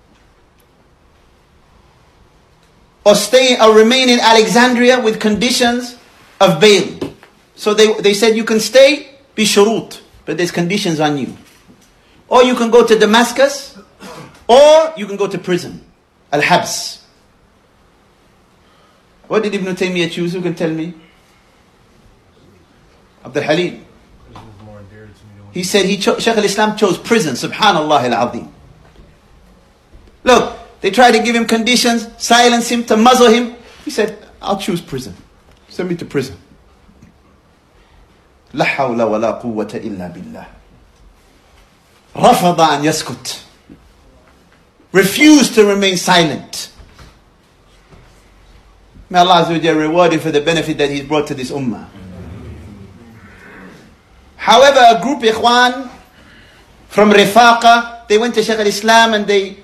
or stay or remain in Alexandria with conditions of bail. So they, they said you can stay, be shurut, but there's conditions on you. Or you can go to Damascus, or you can go to prison. Al-Habs. What did Ibn Taymiyyah choose? Who can tell me? Abdul Halim. He said he cho- Shaykh al-Islam chose prison. Subhanallah al-Azim. Look, they tried to give him conditions, silence him, to muzzle him. He said, I'll choose prison. Send me to prison. La hawla wa la quwwata illa billah. Rafada an yaskut. Refused to remain silent. May Allah Azza wa Jalla reward him for the benefit that he's brought to this ummah. However, a group ikhwan from Rifaqa, they went to Shaykh al-Islam and they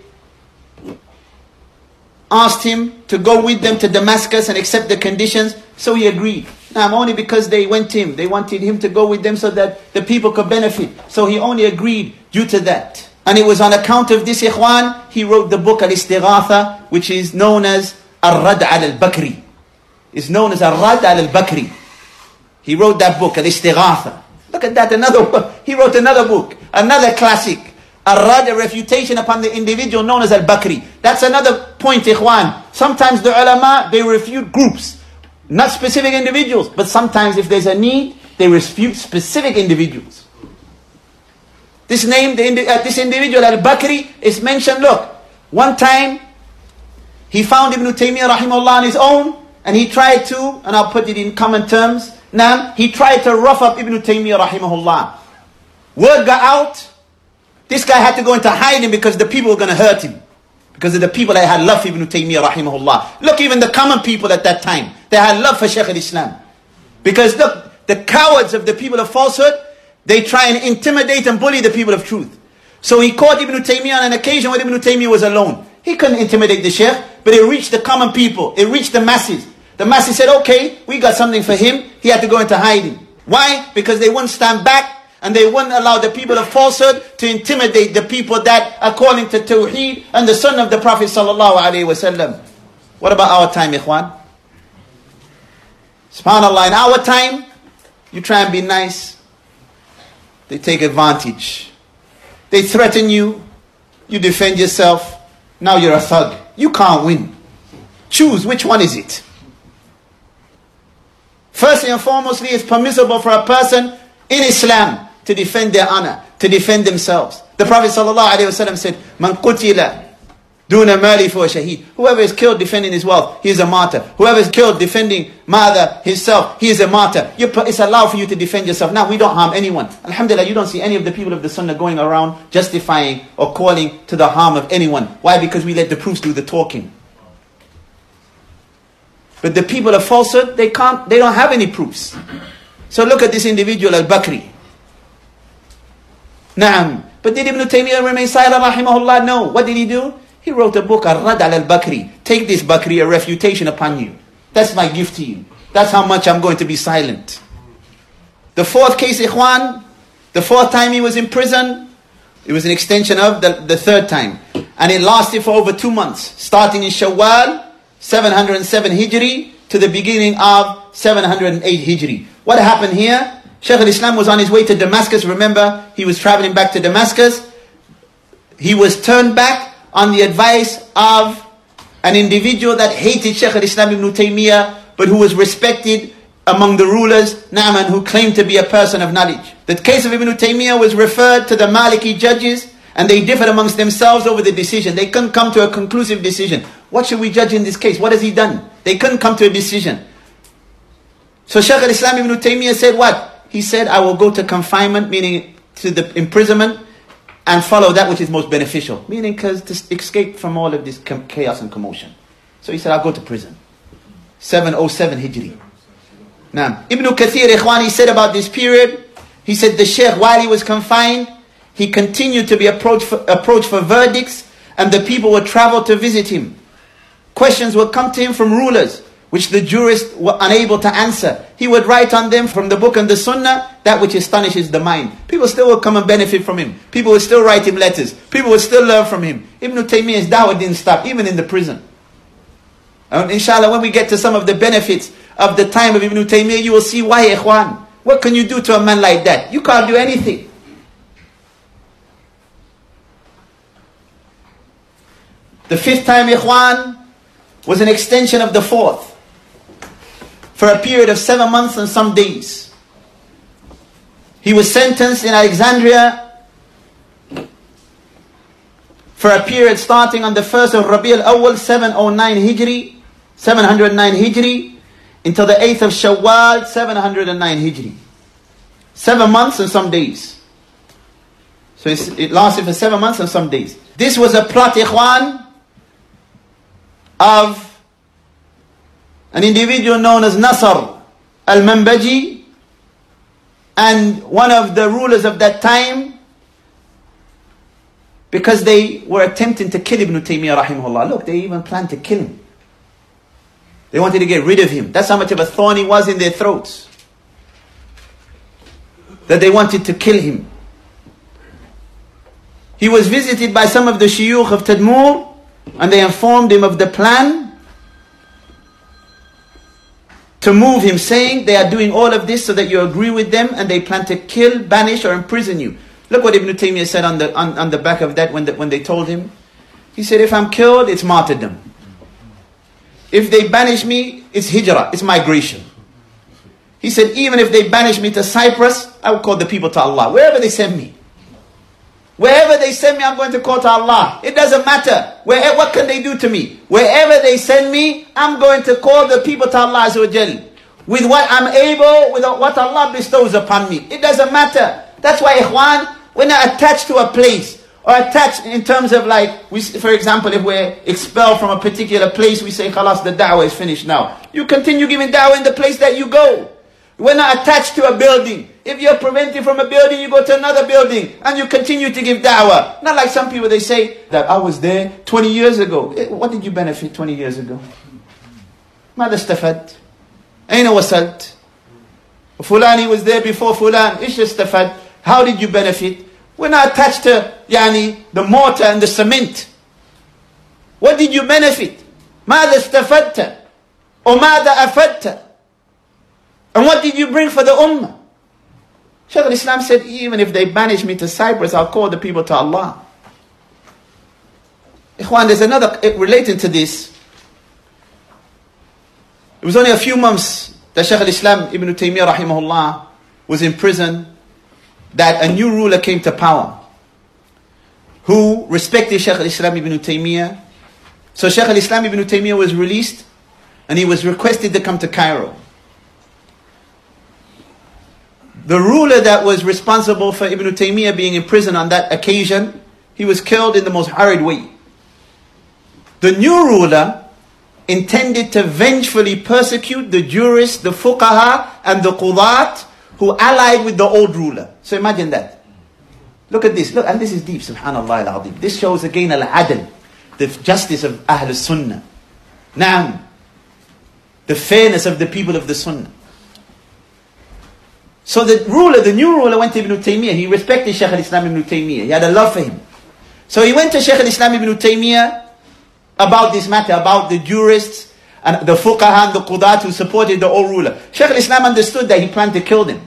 asked him to go with them to Damascus and accept the conditions. So he agreed. Now, only because they went to him. They wanted him to go with them so that the people could benefit. So he only agreed due to that. And it was on account of this ikhwan, he wrote the book Al-Istighatha, which is known as Ar-Rad al-Bakri. It's known as Ar-Rad al-Bakri. He wrote that book, Al-Istighatha. Look at that, another book. He wrote another book, another classic. Ar-Rad, a refutation upon the individual known as Al-Bakri. That's another point, ikhwan. Sometimes the ulama, they refute groups, not specific individuals. But sometimes if there's a need, they refute specific individuals. This name, the indi- uh, this individual Al-Bakri is mentioned. Look, one time he found Ibn Taymiyyah rahimahullah on his own, and he tried to, and I'll put it in common terms, now he tried to rough up Ibn Taymiyyah rahimahullah. Word got out, this guy had to go into hiding because the people were going to hurt him. Because of the people that had love for Ibn Taymiyyah rahimahullah. Look, even the common people at that time, they had love for Shaykh al-Islam. Because look, the cowards of the people of falsehood, they try and intimidate and bully the people of truth. So he caught Ibn Taymiyyah on an occasion when Ibn Taymiyyah was alone. He couldn't intimidate the Shaykh, but it reached the common people. It reached the masses. The masses said, okay, we got something for him. He had to go into hiding. Why? Because they wouldn't stand back and they wouldn't allow the people of falsehood to intimidate the people that are calling to Tawheed and the Sunnah of the Prophet sallallahu alaihi wasallam. What about our time, ikhwan? SubhanAllah, in our time, you try and be nice, they take advantage. They threaten you, you defend yourself, now you're a thug. You can't win. Choose, which one is it? Firstly and foremostly, it's permissible for a person in Islam to defend their honor, to defend themselves. The Prophet ﷺ said, Man qutila duna mali for shaheed. Whoever is killed defending his wealth, he is a martyr. Whoever is killed defending mother, himself, he is a martyr. It's allowed for you to defend yourself. Now, we don't harm anyone. Alhamdulillah, you don't see any of the people of the Sunnah going around justifying or calling to the harm of anyone. Why? Because we let the proofs do the talking. But the people of falsehood, they can't, they don't have any proofs. So look at this individual, Al-Bakri. Naam. But did Ibn Taymiyyah remain silent, rahimahullah? No. What did he do? He wrote a book, Ar-Rad al-Bakri. Take this, Bakri, a refutation upon you. That's my gift to you. That's how much I'm going to be silent. The fourth case, Ikhwan, the fourth time he was in prison, it was an extension of the, the third time. And it lasted for over two months, starting in Shawwal, seven hundred seven Hijri, to the beginning of seven hundred eight Hijri. What happened here? Shaykh al-Islam was on his way to Damascus. Remember, he was traveling back to Damascus. He was turned back on the advice of an individual that hated Shaykh al-Islam ibn Taymiyyah, but who was respected among the rulers, Naaman, who claimed to be a person of knowledge. The case of Ibn Taymiyyah was referred to the Maliki judges, and they differed amongst themselves over the decision. They couldn't come to a conclusive decision. What should we judge in this case? What has he done? They couldn't come to a decision. So Shaykh al-Islam ibn Taymiyyah said what? He said, I will go to confinement, meaning to the imprisonment, and follow that which is most beneficial. Meaning because to escape from all of this chaos and commotion. So he said, I'll go to prison. seven oh seven Hijri. Now, Ibn Kathir, Ikhwan, he said about this period, he said the Shaykh, while he was confined, he continued to be approached for, approached for verdicts, and the people would travel to visit him. Questions would come to him from rulers, which the jurists were unable to answer. He would write on them from the book and the sunnah, that which astonishes the mind. People still will come and benefit from him. People will still write him letters. People will still learn from him. Ibn Taymiyyah's da'wah didn't stop, even in the prison. And inshallah, when we get to some of the benefits of the time of Ibn Taymiyyah, you will see why, Ikhwan. What can you do to a man like that? You can't do anything. The fifth time, Ikhwan, was an extension of the fourth, for a period of seven months and some days. He was sentenced in Alexandria for a period starting on the first of Rabi' al-Awwal, seven oh nine Hijri, seven hundred nine Hijri, until the eighth of Shawwal, seven hundred nine Hijri. Seven months and some days. So it's, it lasted for seven months and some days. This was a plot, Ikhwan, of an individual known as Nasr al-Manbaji, and one of the rulers of that time, because they were attempting to kill Ibn Taymiyyah rahimahullah. Look, they even planned to kill him. They wanted to get rid of him. That's how much of a thorn he was in their throats, that they wanted to kill him. He was visited by some of the shuyukh of Tadmur, and they informed him of the plan to move him, saying they are doing all of this so that you agree with them, and they plan to kill, banish, or imprison you. Look what Ibn Taymiyyah said on the on, on the back of that when the, when they told him. He said, if I'm killed, it's martyrdom. If they banish me, it's hijrah, it's migration. He said, even if they banish me to Cyprus, I will call the people to Allah. Wherever they send me. Wherever they send me, I'm going to call to Allah. It doesn't matter. Where, what can they do to me? Wherever they send me, I'm going to call the people to Allah Azza wa Jal. With what I'm able, with what Allah bestows upon me. It doesn't matter. That's why, Ikhwan, we're not attached to a place. Or attached in terms of like, we, for example, if we're expelled from a particular place, we say, khalas, the da'wah is finished now. You continue giving da'wah in the place that you go. We're not attached to a building. If you're prevented from a building, you go to another building and you continue to give da'wah. Not like some people, they say that I was there twenty years ago. What did you benefit twenty years ago? ماذا استفدت؟ أين وصلت؟ Fulani was there before Fulan. إيش استفدت? How did you benefit? We're not attached to yani, the mortar and the cement. What did you benefit? ماذا استفدت؟ وماذا أفدت؟ And what did you bring for the ummah? Shaykh al-Islam said, even if they banish me to Cyprus, I'll call the people to Allah. Ikhwan, there's another related to this. It was only a few months that Shaykh al-Islam Ibn Taymiyyah rahimahullah was in prison, that a new ruler came to power who respected Shaykh al-Islam Ibn Taymiyyah. So Shaykh al-Islam Ibn Taymiyyah was released and he was requested to come to Cairo. The ruler that was responsible for Ibn Taymiyyah being in prison on that occasion, he was killed in the most horrid way. The new ruler intended to vengefully persecute the jurists, the fuqaha, and the qudat who allied with the old ruler. So imagine that. Look at this. Look, and this is deep, subhanallah al-azim. This shows again al-adl. the justice of Ahl Sunnah. Naam. The fairness of the people of the Sunnah. So the ruler, the new ruler went to Ibn Taymiyyah. He respected Shaykh al-Islam Ibn Taymiyyah. He had a love for him. So he went to Shaykh al-Islam Ibn Taymiyyah about this matter, about the jurists and the fuqaha and the qudat who supported the old ruler. Shaykh al-Islam understood that he planned to kill them.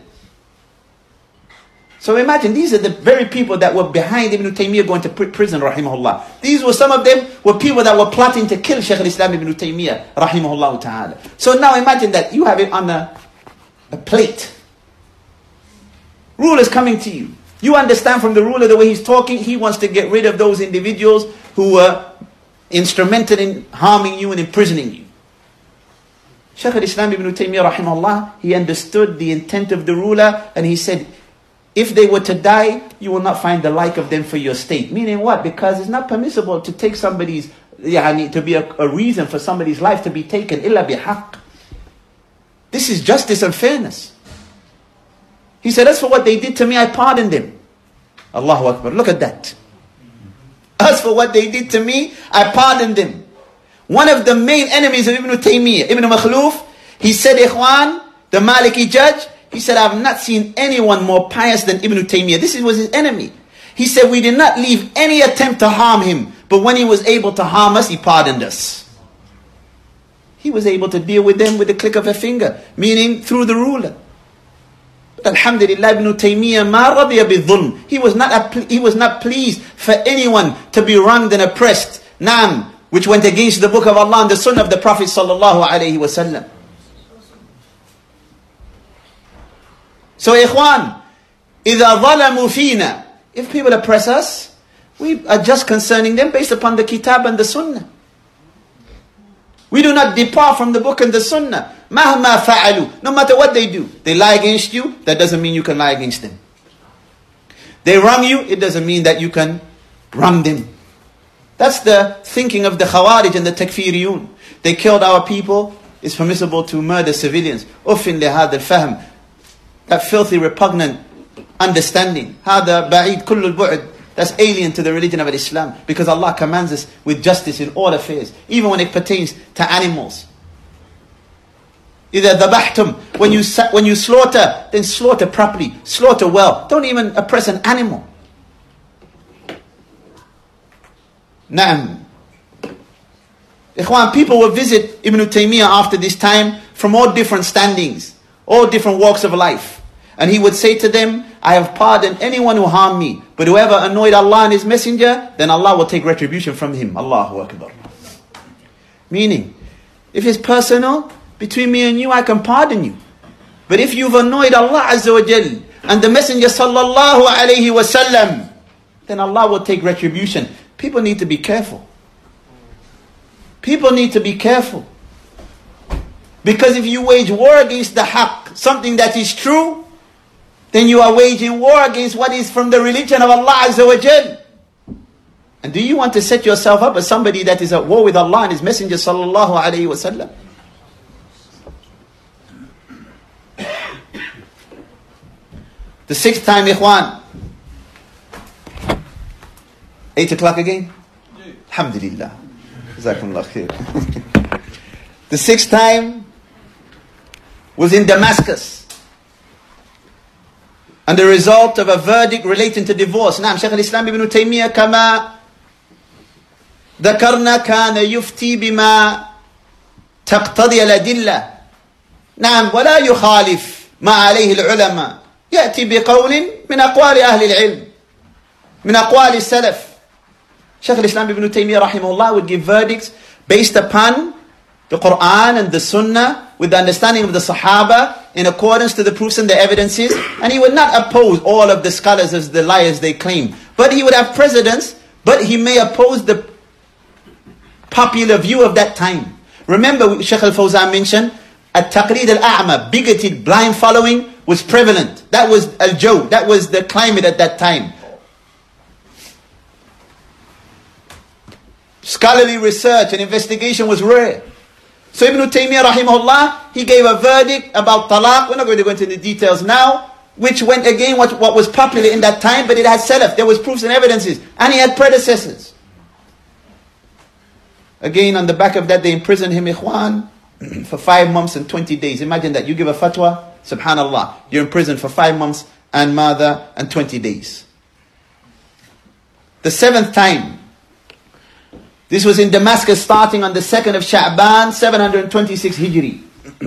So imagine, these are the very people that were behind Ibn Taymiyyah going to prison, rahimahullah. These were, some of them were people that were plotting to kill Shaykh al-Islam Ibn Taymiyyah, rahimahullah ta'ala. So now imagine that you have it on a, a plate. Rulers coming to you. You understand from the ruler the way he's talking, he wants to get rid of those individuals who were instrumental in harming you and imprisoning you. Shaykh al-Islam Ibn Taymiyyah, rahimahullah, he understood the intent of the ruler, and he said, if they were to die, you will not find the like of them for your state. Meaning what? Because it's not permissible to take somebody's, yani, to be a, a reason for somebody's life to be taken. Illa bihaq. This is justice and fairness. He said, as for what they did to me, I pardoned them. Allahu Akbar. Look at that. As for what they did to me, I pardoned them. One of the main enemies of Ibn Taymiyyah, Ibn Makhluf, he said, Ikhwan, the Maliki judge, he said, I have not seen anyone more pious than Ibn Taymiyyah. This was his enemy. He said, we did not leave any attempt to harm him, but when he was able to harm us, he pardoned us. He was able to deal with them with the click of a finger, meaning through the ruler. But alhamdulillah, Ibn Taymiyyah ma radiya bi-dhulm. He was not he was not pleased for anyone to be wronged and oppressed. Naam, which went against the book of Allah and the sunnah of the Prophet sallallahu alaihi wasallam. So, ikhwan, إِذَا ظَلَمُوا فِينَا, if people oppress us, we are just concerning them based upon the kitab and the sunnah. We do not depart from the book and the sunnah. مَهْمَا فَعَلُوا, no matter what they do. They lie against you, that doesn't mean you can lie against them. They wrong you, it doesn't mean that you can wrong them. That's the thinking of the Khawarij and the Takfiriyun. They killed our people, it's permissible to murder civilians. أُفٍ لِهَذَا الْفَهْمِ, that filthy, repugnant understanding. هذا بعيد كل البعد. That's alien to the religion of Islam. Because Allah commands us with justice in all affairs. Even when it pertains to animals. إِذَا ذَبَحْتُمْ, when you, when you slaughter, then slaughter properly. Slaughter well. Don't even oppress an animal. Naam. Ikhwan, people will visit Ibn Taymiyyah after this time from all different standings. All different walks of life. And he would say to them, I have pardoned anyone who harmed me. But whoever annoyed Allah and His Messenger, then Allah will take retribution from him. Allahu Akbar. Meaning, if it's personal, between me and you, I can pardon you. But if you've annoyed Allah Azza wa Jal and the Messenger sallallahu alayhi wa sallam, then Allah will take retribution. People need to be careful. People need to be careful. Because if you wage war against the haqq, something that is true, then you are waging war against what is from the religion of Allah Azza wa Jal. And do you want to set yourself up as somebody that is at war with Allah and His Messenger sallallahu alayhi wa sallam? The sixth time, ikhwan. Eight o'clock again? Yeah. Alhamdulillah. Jazakumullah khair. The sixth time was in Damascus. And the result of a verdict relating to divorce. Naam, Shaykh al-Islam Ibn Taymiyyah kama ذكرنا كان يفتي بما تقتضي الأدلة. نعم ولا يخالف ما عليه العلماء. يأتي بقول من أقوال أهل العلم من أقوال السلف. Shaykh al-Islam Ibn Taymiyyah rahimahullah would give verdicts based upon the Quran and the Sunnah with the understanding of the Sahaba in accordance to the proofs and the evidences. And he would not oppose all of the scholars as the liars they claim. But he would have precedence, but he may oppose the popular view of that time. Remember, Shaykh al-Fawzan mentioned, at-taqlid al-a'ma, bigoted, blind following was prevalent. That was al-jaw, that was the climate at that time. Scholarly research and investigation was rare. So Ibn Taymiyyah rahimahullah, he gave a verdict about talaq. We're not going to go into the details now, which went again what, what was popular in that time, but it had salaf. There was proofs and evidences. And he had predecessors. Again, on the back of that, they imprisoned him, ikhwan, for five months and twenty days. Imagine that. You give a fatwa, subhanallah. You're in prison for five months and mother and twenty days. The seventh time, this was in Damascus, starting on the second of Sha'ban, seven hundred twenty-six Hijri.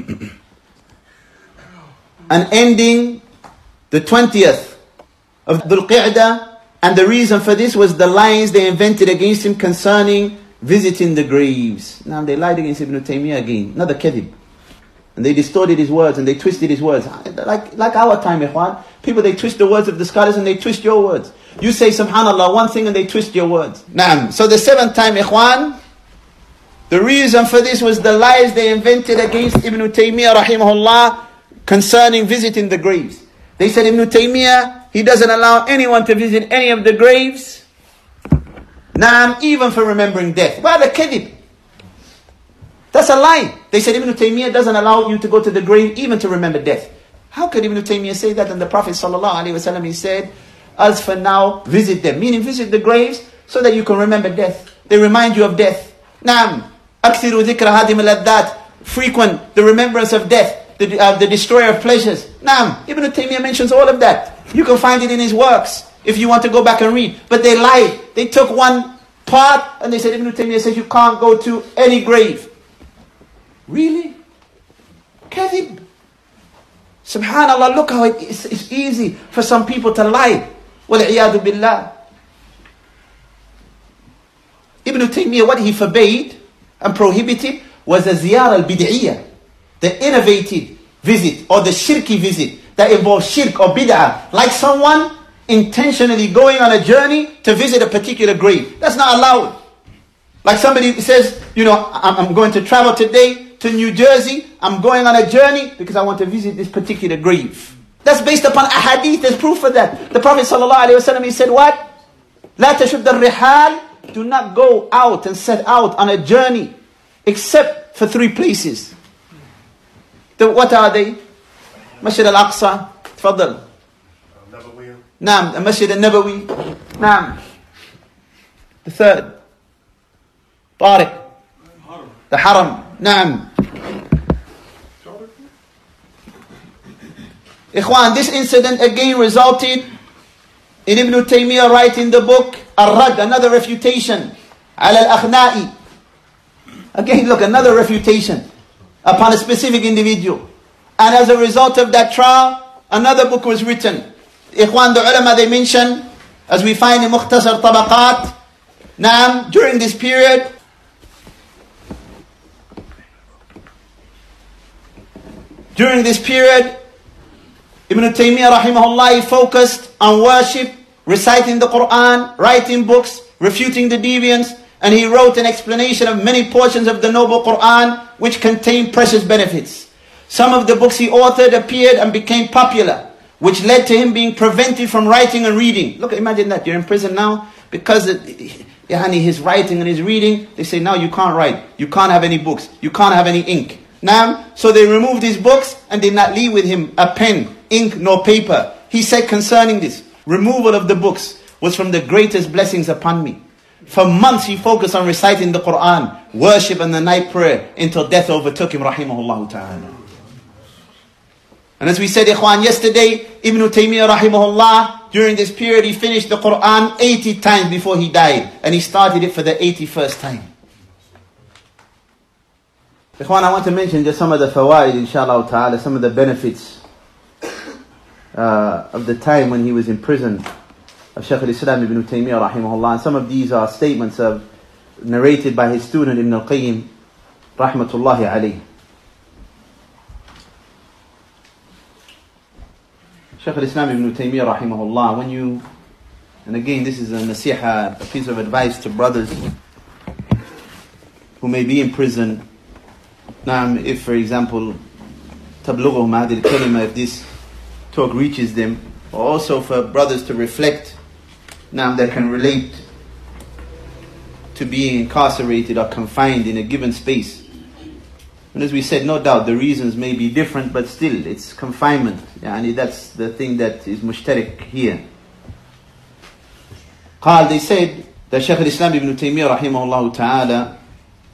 And ending the twentieth of Dhul Qi'dah. And the reason for this was the lies they invented against him concerning visiting the graves. Now they lied against Ibn Taymiyyah again. Another kadhib. And they distorted his words and they twisted his words. Like, like our time, ikhwan. People, they twist the words of the scholars and they twist your words. You say, subhanallah, one thing and they twist your words. Naam. So the seventh time, ikhwan, the reason for this was the lies they invented against Ibn Taymiyyah, rahimahullah, concerning visiting the graves. They said Ibn Taymiyyah, he doesn't allow anyone to visit any of the graves. Naam, even for remembering death. Well, the kadhib. That's a lie. They said Ibn Taymiyyah doesn't allow you to go to the grave even to remember death. How could Ibn Taymiyyah say that? And the Prophet sallallahu alaihi wasallam, he said, as for now, visit them. Meaning visit the graves so that you can remember death. They remind you of death. Naam. Akthiru dhikra hadim al-laddat. Frequent the remembrance of death. The, uh, the destroyer of pleasures. Naam. Ibn Taymiyyah mentions all of that. You can find it in his works if you want to go back and read. But they lied. They took one part and they said, Ibn Taymiyyah says you can't go to any grave. Really? Kadhib. Subhanallah, look how it is, it's easy for some people to lie. Wal-iyadu billah. Ibn Taymiyyah, what he forbade and prohibited was the ziyarah al-bid'iyyah, the innovative visit or the shirky visit that involves shirk or bid'ah. Like someone intentionally going on a journey to visit a particular grave. That's not allowed. Like somebody says, you know, I'm going to travel today to New Jersey. I'm going on a journey because I want to visit this particular grave. That's based upon a hadith. There's proof for that. The Prophet ﷺ, he said what? لا تشد الرحال. Do not go out and set out on a journey except for three places. The, what are they? Masjid al-Aqsa. Tfaddal. Naam. The Masjid al-Nabawi. Naam. The third. Tariq. The Haram. Naam. Ikhwan, this incident again resulted in Ibn Taymiyyah writing the book Ar-Rad, another refutation, Ala al-Akhna'i. Again, look, another refutation upon a specific individual. And as a result of that trial, another book was written. Ikhwan, the ulama, they mention, as we find in Mukhtasar Tabaqat, Naam, during this period, during this period, Ibn Taymiyyah rahimahullah focused on worship, reciting the Quran, writing books, refuting the deviants, and he wrote an explanation of many portions of the noble Quran which contain precious benefits. Some of the books he authored appeared and became popular, which led to him being prevented from writing and reading. Look, imagine that, you're in prison now because it, yani his writing and his reading, they say now you can't write, you can't have any books, you can't have any ink. Now, so they removed his books and did not leave with him a pen, ink, nor paper. He said concerning this, removal of the books was from the greatest blessings upon me. For months he focused on reciting the Quran, worship and the night prayer until death overtook him, rahimahullah ta'ala. And as we said, ikhwan, yesterday, Ibn Taymiyyah, rahimahullah, during this period he finished the Quran eighty times before he died. And he started it for the eighty-first time. Ikhwan, I want to mention just some of the fawaid, inshallah ta'ala, some of the benefits uh, of the time when he was in prison of Shaykh al-Islam Ibn Taymiyyah rahimahullah. And some of these are statements of narrated by his student Ibn al-Qayyim rahmatullahi alayhi. Shaykh al-Islam Ibn Taymiyyah rahimahullah, when you, and again this is a nasiha, a piece of advice to brothers who may be in prison. Now, if for example, tablughum hadhihi al-kalima, if this talk reaches them, or also for brothers to reflect, now that can relate to being incarcerated or confined in a given space. And as we said, no doubt the reasons may be different, but still it's confinement. Yani that's the thing that is mushtarik here. قال, they said that Shaykh al-Islam Ibn Taymiyyah rahimahullah ta'ala,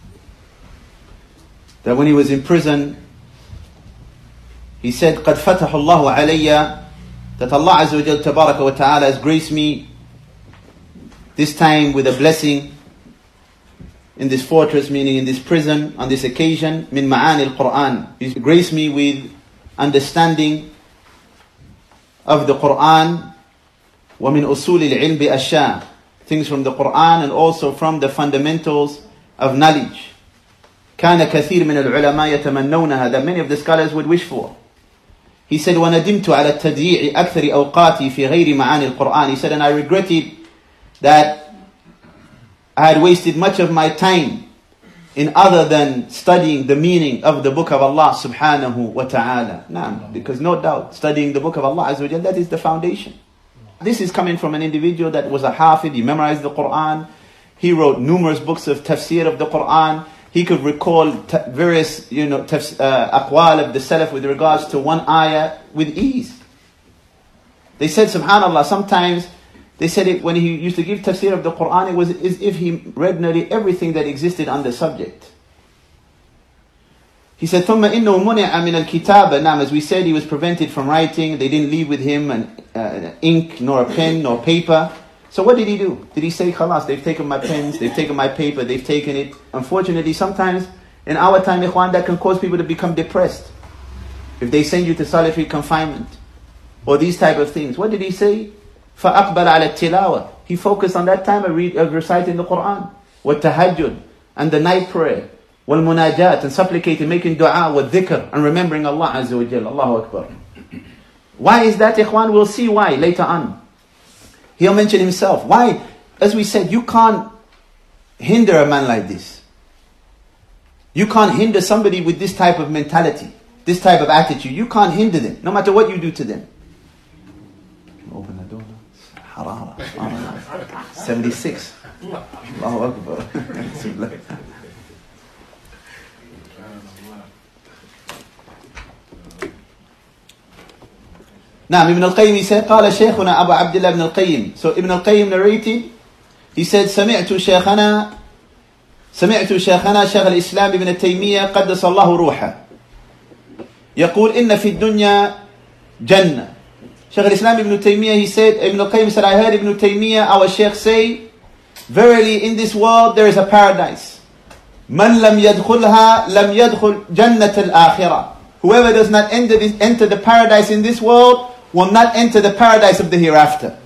that when he was in prison, he said, قَدْ فَتَحَ اللَّهُ عَلَيَّ, that Allah Azza wa Jal Tabaraka wa Ta'ala has graced me this time with a blessing in this fortress, meaning in this prison, on this occasion, min ma'ani al-Qur'an. He's graced me with understanding of the Qur'an, wa min usul al-ilm bi ashya, things from the Qur'an and also from the fundamentals of knowledge. كان كثير من العلماء يتمنونها, that many of the scholars would wish for. He said, وَنَدِمْتُ عَلَى التَّدْيِيعِ أَكْثَرِ أَوْقَاتِي فِي غَيْرِ مَعَانِ الْقُرْآنِ. He said, and I regretted that I had wasted much of my time in other than studying the meaning of the book of Allah subhanahu wa ta'ala. Nah, because no doubt, studying the book of Allah Azza wa Jal, that is the foundation. This is coming from an individual that was a hafid, he memorized the Qur'an, he wrote numerous books of tafsir of the Qur'an, he could recall t- various, you know, tafs- uh, aqwal of the Salaf with regards to one ayah with ease. They said, subhanAllah, sometimes they said it when he used to give tafsir of the Qur'an, it was as if he read nearly everything that existed on the subject. He said, ثُمَّ إِنَّهُ مُنِعَ مِنَ الْكِتَابَ. Now, as we said, he was prevented from writing. They didn't leave with him an uh, ink, nor a pen, nor paper. So what did he do? Did he say, khalas, they've taken my pens, they've taken my paper, they've taken it? Unfortunately, sometimes in our time, ikhwan, that can cause people to become depressed. If they send you to solitary confinement, or these type of things. What did he say? فَأَقْبَلَ عَلَى التِّلَاوَةِ. He focused on that time of, read, of reciting the Qur'an. وَالتَّهَجُّد, and the night prayer. وَالْمُنَاجَات, and supplicating, making dua, وَالذِّكr, and remembering Allah Azza wa Jalla. Allahu Akbar. Why is that, ikhwan? We'll see why later on. He'll mention himself. Why? As we said, you can't hinder a man like this. You can't hinder somebody with this type of mentality, this type of attitude. You can't hinder them, no matter what you do to them. Open the door now. Harara. seventy-six. Allahu Akbar. Now, Ibn al-Qayyim, he said, قال شيخنا أبو عبد الله ibn al-Qayyim. So Ibn al-Qayyim narrated, he said, سمعت شيخنا سمعت شيخنا شيخ الإسلام ابن تيمية قدس الله روحه يقول إن في الدنيا جنة. Shaykh al-Islam ibn Taymiyyah, he said, Ibn al-Qayyim said, I heard Ibn Taymiyyah, our Shaykh, say, verily in this world there is a paradise. من لم يدخلها لم يدخل جنة الآخرة. Whoever does not enter, this, enter the paradise in this world will not enter the paradise of the hereafter.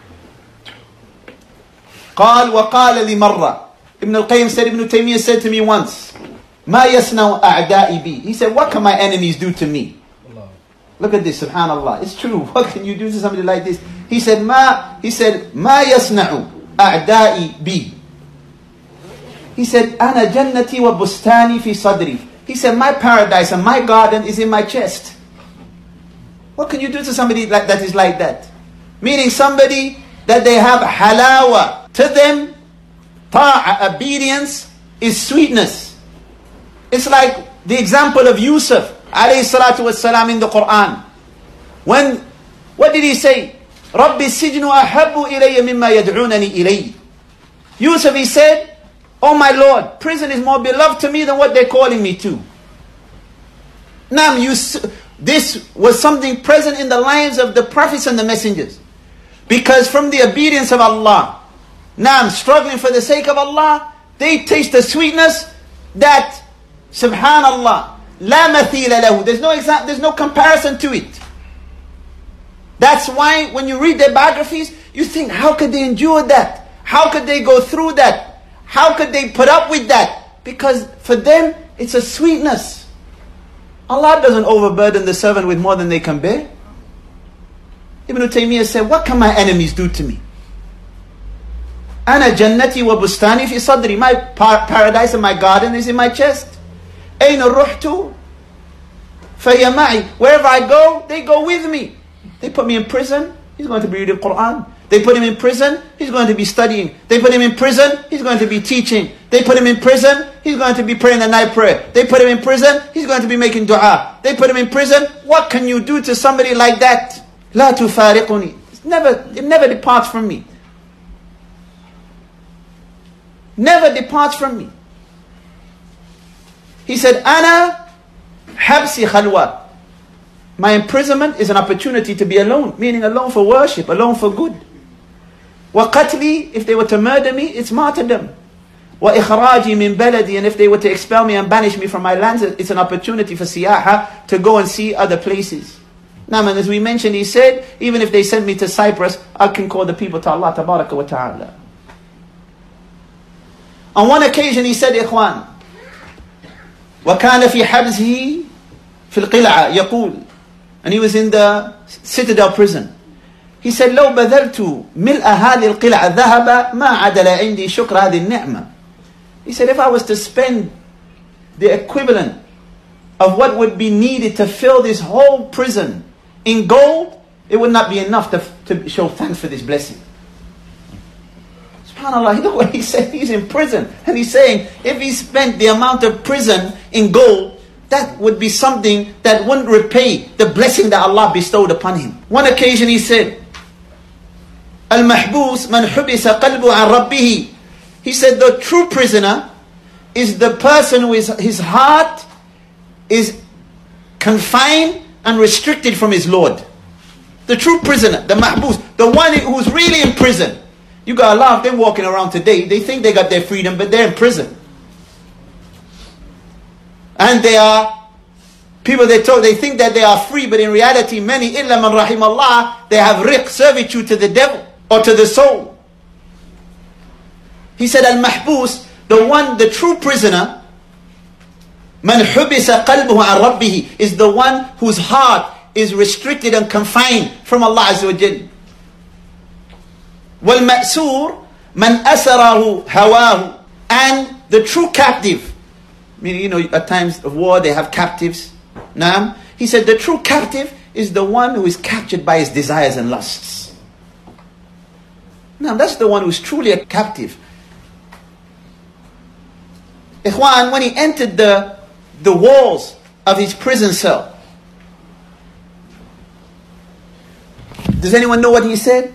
قال وقال لي مرة. Ibn al-Qayyim said, Ibn Taymiyyah said to me once, ما يصنع أعدائي بي. He said, what can my enemies do to me? Look at this, subhanallah. It's true. What can you do to somebody like this? He said, ما, he said, ما يصنع أعدائي بي. He said, أنا جنتي وبستاني في صدري. He said, my paradise and my garden is in my chest. What can you do to somebody like that is like that? Meaning somebody that they have halawa. To them, ta'a, obedience, is sweetness. It's like the example of Yusuf, alayhi salatu wassalam, in the Quran. When, what did he say? رَبِّ السِّجْنُ أَحَبُّ إِلَيَّ مِمَّا يَدْعُونَنِي إِلَيْهِ. Yusuf, he said, oh my Lord, prison is more beloved to me than what they're calling me to. Now, you, this was something present in the lives of the prophets and the messengers. Because from the obedience of Allah, now struggling for the sake of Allah, they taste the sweetness that, subhanallah, la mathila lahu. There's no exa- there's no comparison to it. That's why when you read their biographies, you think, how could they endure that? How could they go through that? How could they put up with that? Because for them, it's a sweetness. Allah doesn't overburden the servant with more than they can bear. Ibn Taymiyyah said, what can my enemies do to me? أنا جنتي وبستاني في صدري. My par- paradise and my garden is in my chest. أين رحت فهي معي. Wherever I go, they go with me. They put me in prison, he's going to be reading Quran. They put him in prison, he's going to be studying. They put him in prison, he's going to be teaching. They put him in prison, he's going to be praying the night prayer. They put him in prison, he's going to be making dua. They put him in prison. What can you do to somebody like that? لا تفارقني. It's never, it never departs from me. Never departs from me. He said, Ana habsi khalwa. My imprisonment is an opportunity to be alone, meaning alone for worship, alone for good. Wa qatli, if they were to murder me, it's martyrdom. Wa ikhraji min baladi, and if they were to expel me and banish me from my lands, it's an opportunity for siyaha, to go and see other places. Now, and as we mentioned, he said, even if they send me to Cyprus, I can call the people to Allah tabaraka wa ta'ala. On one occasion he said, Ikhwan, وَكَانَ فِي حَبْزِهِ فِي الْقِلْعَةِ يَقُولُ, and he was in the Citadel prison. He said, لو بذلت ملء هذه القلعة ذهب ما عدل عندي شكر هذه النعمة. He said, if I was to spend the equivalent of what would be needed to fill this whole prison in gold, it would not be enough to, to show thanks for this blessing. SubhanAllah, look what he said. He's in prison. And he's saying, if he spent the amount of prison in gold, that would be something that wouldn't repay the blessing that Allah bestowed upon him. One occasion he said, Al-Mahbus man hubisa qalbu an rabbihi. He said, the true prisoner is the person who is, his heart is confined and restricted from his Lord. The true prisoner, the mahbus, the one who's really in prison. You got a lot of them walking around today. They think they got their freedom, but they're in prison. And they are people, they talk, they think that they are free, but in reality, many, illa man rahim Allah, they have riq, servitude to the devil or to the soul. He said, al-mahbus, the one, the true prisoner, man hubisa qalbuhu an rabbihi, is the one whose heart is restricted and confined from Allah Azza wa Jal. Wal-ma'sur, man asarahu hawahu, and the true captive, meaning, you know, at times of war they have captives. Naam. He said the true captive is the one who is captured by his desires and lusts. Now that's the one who is truly a captive. Ikhwan, when he entered the, the walls of his prison cell, does anyone know what he said?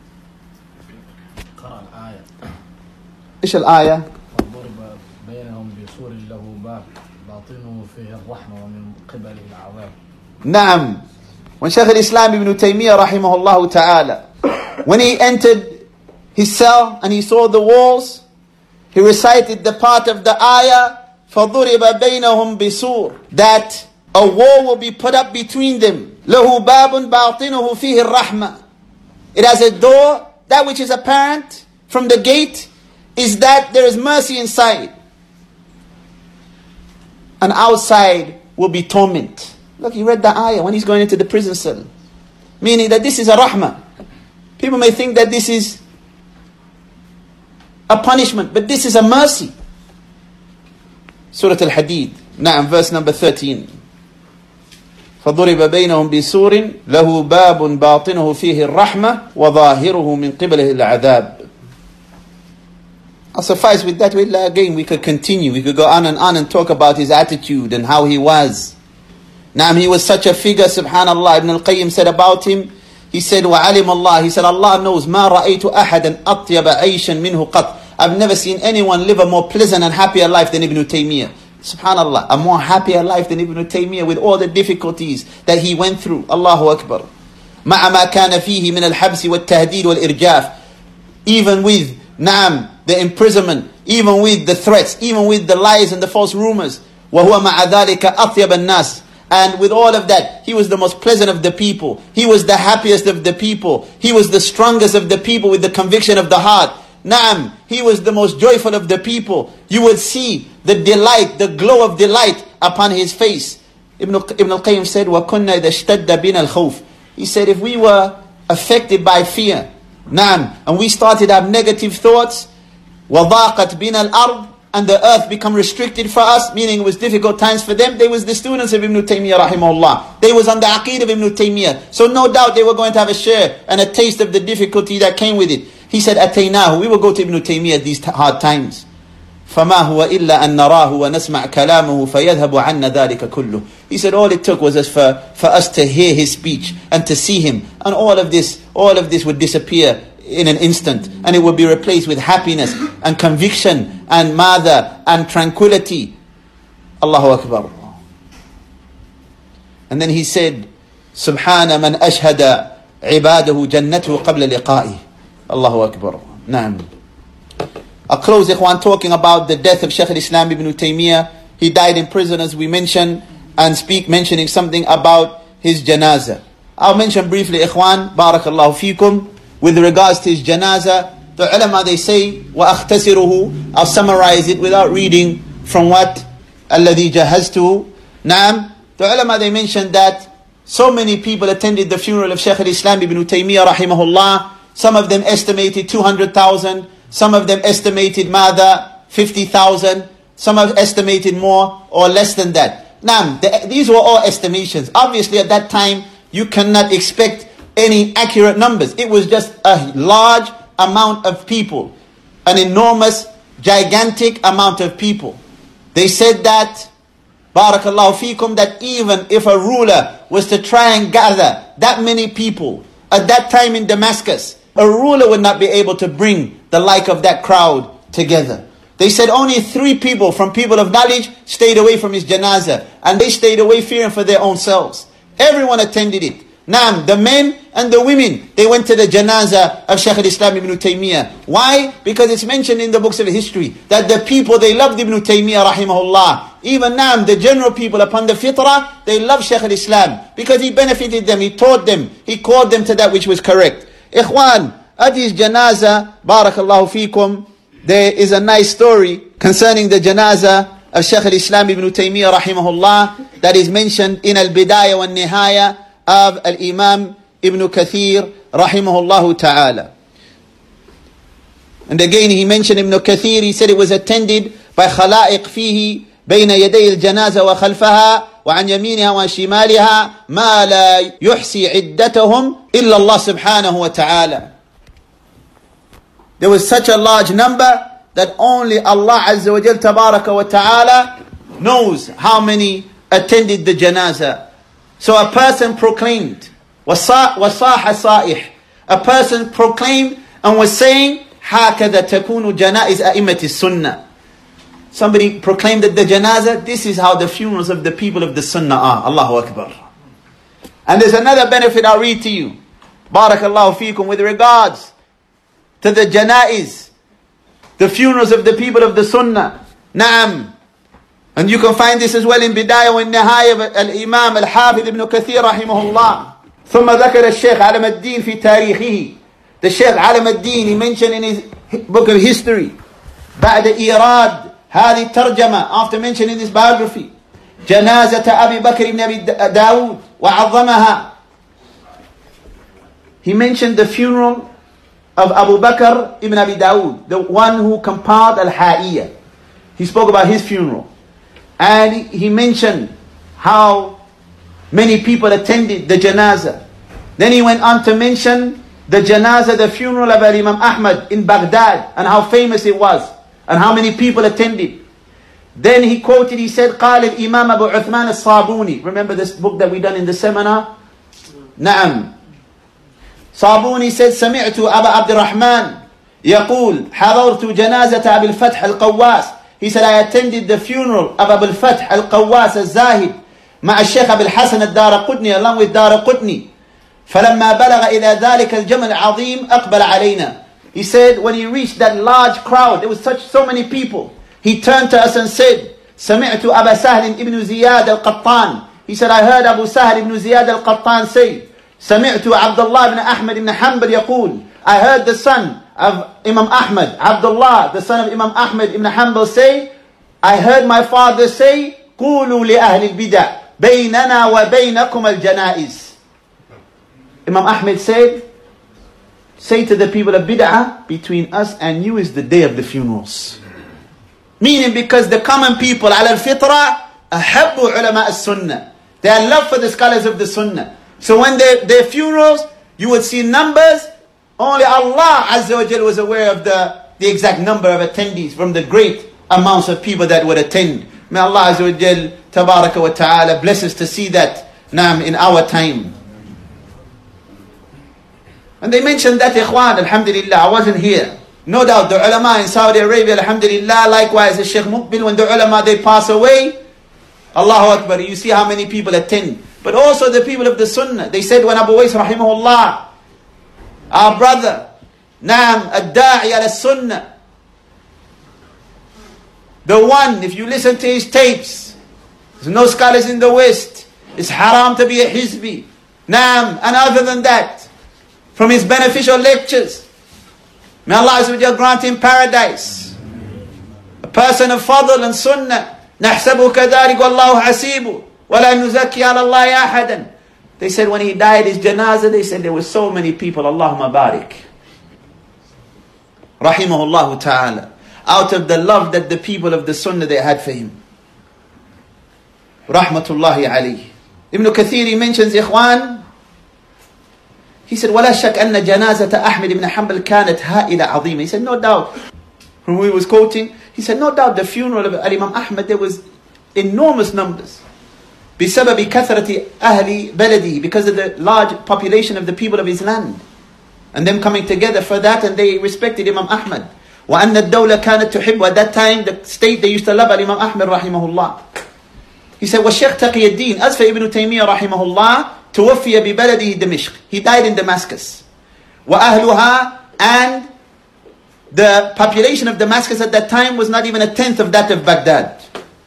إيش الآية؟ فضرب بينهم بسور له باب باطنه فيه الرحمة ومن قبله العذاب. نعم. When Shaykh al-Islam ibn Taymiyyah rahimahullah ta'ala, when he entered his cell and he saw the walls, he recited the part of the ayah, فضرب بينهم بسور, that a wall will be put up between them. له باب باطنه فيه الرحمة. It has a door, that which is apparent from the gate is that there is mercy inside. And outside will be torment. Look, he read the ayah when he's going into the prison cell. Meaning that this is a rahmah. People may think that this is a punishment, but this is a mercy. Surah Al-Hadid, Na'am, verse number thirteen. فضرب بينهم بسور له باب باطنه فيه الرحمة وظاهره من قبله العذاب. I'll suffice with that. Again, we could continue. We could go on and on and talk about his attitude and how he was. Now, he was such a figure, subhanallah. Ibn al-Qayyim said about him, he said, وَعَلِمَ اللَّهِ, he said, Allah knows, مَا رَأَيْتُ أَحَدًا أَطْيَبَ عَيْشًا مِنْهُ قَطْ. I've never seen anyone live a more pleasant and happier life than Ibn Taymiyyah. Subhanallah, a more happier life than Ibn Taymiyyah with all the difficulties that he went through. Allahu Akbar. مَعَ مَا كَانَ فِيهِ مِنَ الْحَبْسِ وَالتَّهْدِيدِ وَالْإِرْجَافِ. Even with, naam, the imprisonment, even with the threats, even with the lies and the false rumors. وَهُوَ مَعَ ذَلِكَ أَطْيَبَ النَّاسِ. And with all of that, he was the most pleasant of the people. He was the happiest of the people. He was the strongest of the people with the conviction of the heart. Naam, he was the most joyful of the people. You would see the delight, the glow of delight upon his face. Ibn, Ibn al-Qayyim said, وَكُنَّا إِذَا اشْتَدَّ بِنَا الْخَوْفِ. He said, if we were affected by fear, naam, and we started to have negative thoughts, وَضَاقَتْ بِنَا الْأَرْضِ, and the earth become restricted for us, meaning it was difficult times for them. They was the students of Ibn Taymiyyah rahimahullah. They was on the aqeedah of Ibn Taymiyyah. So no doubt they were going to have a share and a taste of the difficulty that came with it. He said, أَتَيْنَاهُ, we will go to Ibn Taymiyyah at these hard times. فَمَا هُوَ إِلَّا أَن نَرَاهُ وَنَسْمَعْ كَلَامُهُ فَيَذْهَبُ عَنَّا ذَلِكَ كُلُّهُ. He said, all it took was as for, for us to hear his speech and to see him. And all of this, all of this would disappear in an instant, and it will be replaced with happiness and conviction and mother and tranquility. Allahu Akbar. And then he said, Subhana man ashhada ibadahu jannatu qabla liqa'i. Allahu Akbar. Naam. I'll close, ikhwan, talking about the death of Shaykh al-Islam ibn Taymiyyah. He died in prison, as we mentioned, and speak mentioning something about his janazah. I'll mention briefly, ikhwan, barakallahu fikum, with regards to his janazah. The ulama, they say, وَأَخْتَسِرُهُ, I'll summarize it without reading from what الَّذِي جَهَزْتُهُ. Naam. The ulama, they mentioned that so many people attended the funeral of Shaykh al-Islam ibn Taymiyyah rahimahullah. Some of them estimated two hundred thousand. Some of them estimated mada fifty thousand. Some have estimated more or less than that. Now, the, these were all estimations. Obviously, at that time, you cannot expect any accurate numbers. It was just a large amount of people. An enormous, gigantic amount of people. They said that, barakallahu fikum, that even if a ruler was to try and gather that many people, at that time in Damascus, a ruler would not be able to bring the like of that crowd together. They said only three people from people of knowledge stayed away from his janazah. And they stayed away fearing for their own selves. Everyone attended it. Naam, the men and the women, they went to the janazah of Shaykh al-Islam ibn Taymiyyah. Why? Because it's mentioned in the books of history that the people, they loved Ibn Taymiyyah rahimahullah. Even naam, the general people upon the fitrah, they loved Shaykh al-Islam because he benefited them, he taught them, he called them to that which was correct. Ikhwan, at his janazah, barakallahu fikum, there is a nice story concerning the janazah of Shaykh al-Islam ibn Taymiyyah rahimahullah that is mentioned in Al-Bidayah wa Nihaya of Al-Imam Ibn Kathir rahimahullah ta'ala. And again he mentioned Ibn Kathir, he said it was attended by خلائق فيه بين يدي الجنازة وخلفها وعن يمينها وشمالها ما لا يحصي عدتهم إلا الله سبحانه وتعالى. There was such a large number that only Allah Azza wa Jal Tabaraka wa Ta'ala knows how many attended the janazah. So a person proclaimed, وَصَاحَ صَائِحْ, a person proclaimed and was saying, هَكَذَا تَكُونُ جَنَائِزْ أَئِمَّةِ السُنَّةِ. Somebody proclaimed that the janazah, this is how the funerals of the people of the sunnah are. Allahu Akbar. And there's another benefit I'll read to you. Barakallahu feekum, with regards to the janaiz, the funerals of the people of the sunnah. Naam. And you can find this as well in Bidayah wa Nihaya of Al-Imam Al-Hafidh Ibn Kathir rahimahullah. ثم ذكر الشيخ علم الدين في تاريخه. The Shaykh Alam al-Din, he mentioned in his book of history, بعد إيراد هذه الترجمة, after mentioning this biography, جنازة أبي بكر بن أبي داود وعظمها. He mentioned the funeral of Abu Bakr ibn Abi Dawood, the one who compiled Al-Ha'iyah. He spoke about his funeral. And he mentioned how many people attended the janazah. Then he went on to mention the janazah, the funeral of Imam Ahmad in Baghdad, and how famous it was, and how many people attended. Then he quoted, he said, قال الإمام أبو عثمان الصابوني. Remember this book that we done in the seminar? نعم. صابوني said, سمعت أبا عبد الرحمن يقول حضرت جنازة أبي الفتح القواس. He said, I attended the funeral of Abu al-Fath al-Qawwas al-Zahid مع الشيخ أبي الحسن الدارقطني, along with Daraqutni. فلما بلغ إلى ذلك الجمع العظيم أقبل علينا. He said, when he reached that large crowd, there was such so many people, he turned to us and said, سمعت أبا سهل ابن زياد القطان. He said, I heard Abu Sahl ibn Ziyad al-Qattan say, سمعت عبد الله بن أحمد بن حنبل يقول, I heard the son of Imam Ahmad, Abdullah, the son of Imam Ahmad ibn Hanbal say, I heard my father say, قولوا لأهل البدع بيننا وبينكم الجنائز. Imam Ahmad said, say to the people of bid'ah, between us and you is the day of the funerals. Meaning because the common people, ala al-fitra, ahabbu ulama as-sunnah. They are love for the scholars of the sunnah. So when they, their funerals, you would see numbers. Only Allah Azza wa Jal was aware of the, the exact number of attendees from the great amounts of people that would attend. May Allah Azza wa Jal Tabaraka wa Ta'ala bless us to see that naam in our time. And they mentioned that, ikhwan, alhamdulillah, I wasn't here. No doubt the ulama in Saudi Arabia, alhamdulillah, likewise the Shaykh Muqbil, when the ulama they pass away, Allahu Akbar, you see how many people attend. But also the people of the Sunnah. They said when Abu Wais rahimahullah, our brother, Naam, ad-da'i ala Sunnah, the one, if you listen to his tapes, there's no scholars in the West, it's haram to be a Hizbi. Naam, and other than that, from his beneficial lectures, may Allah Azza wa Jal grant him paradise. A person of fadl and Sunnah, نحسبه كذلك والله حسيبه ولا نزكي على الله أحدا. They said when he died his janazah, they said there were so many people, Allahumma barik. Rahimahullah ta'ala. Out of the love that the people of the Sunnah they had for him. Rahmatullahi alayhi. Ibn Kathir, he mentions, Ikhwan, he said, ولا شك أن جنازة أحمد بن حنبل كانت هائلة عظيمة. He said, no doubt, when we was quoting, he said, no doubt the funeral of Imam Ahmad, there was enormous numbers. بسبب كثرة أهل بلده, because of the large population of the people of his land. And them coming together for that, and they respected Imam Ahmad. وأن الدولة كانت تحب, at that time the state, they used to love Imam Ahmad rahimahullah. He said, والشيخ تقي الدين, as for Ibn Taymiyyah rahimahullah, توفي ببلده دمشق. He died in Damascus. وأهلها, and the population of Damascus at that time was not even a tenth of that of Baghdad.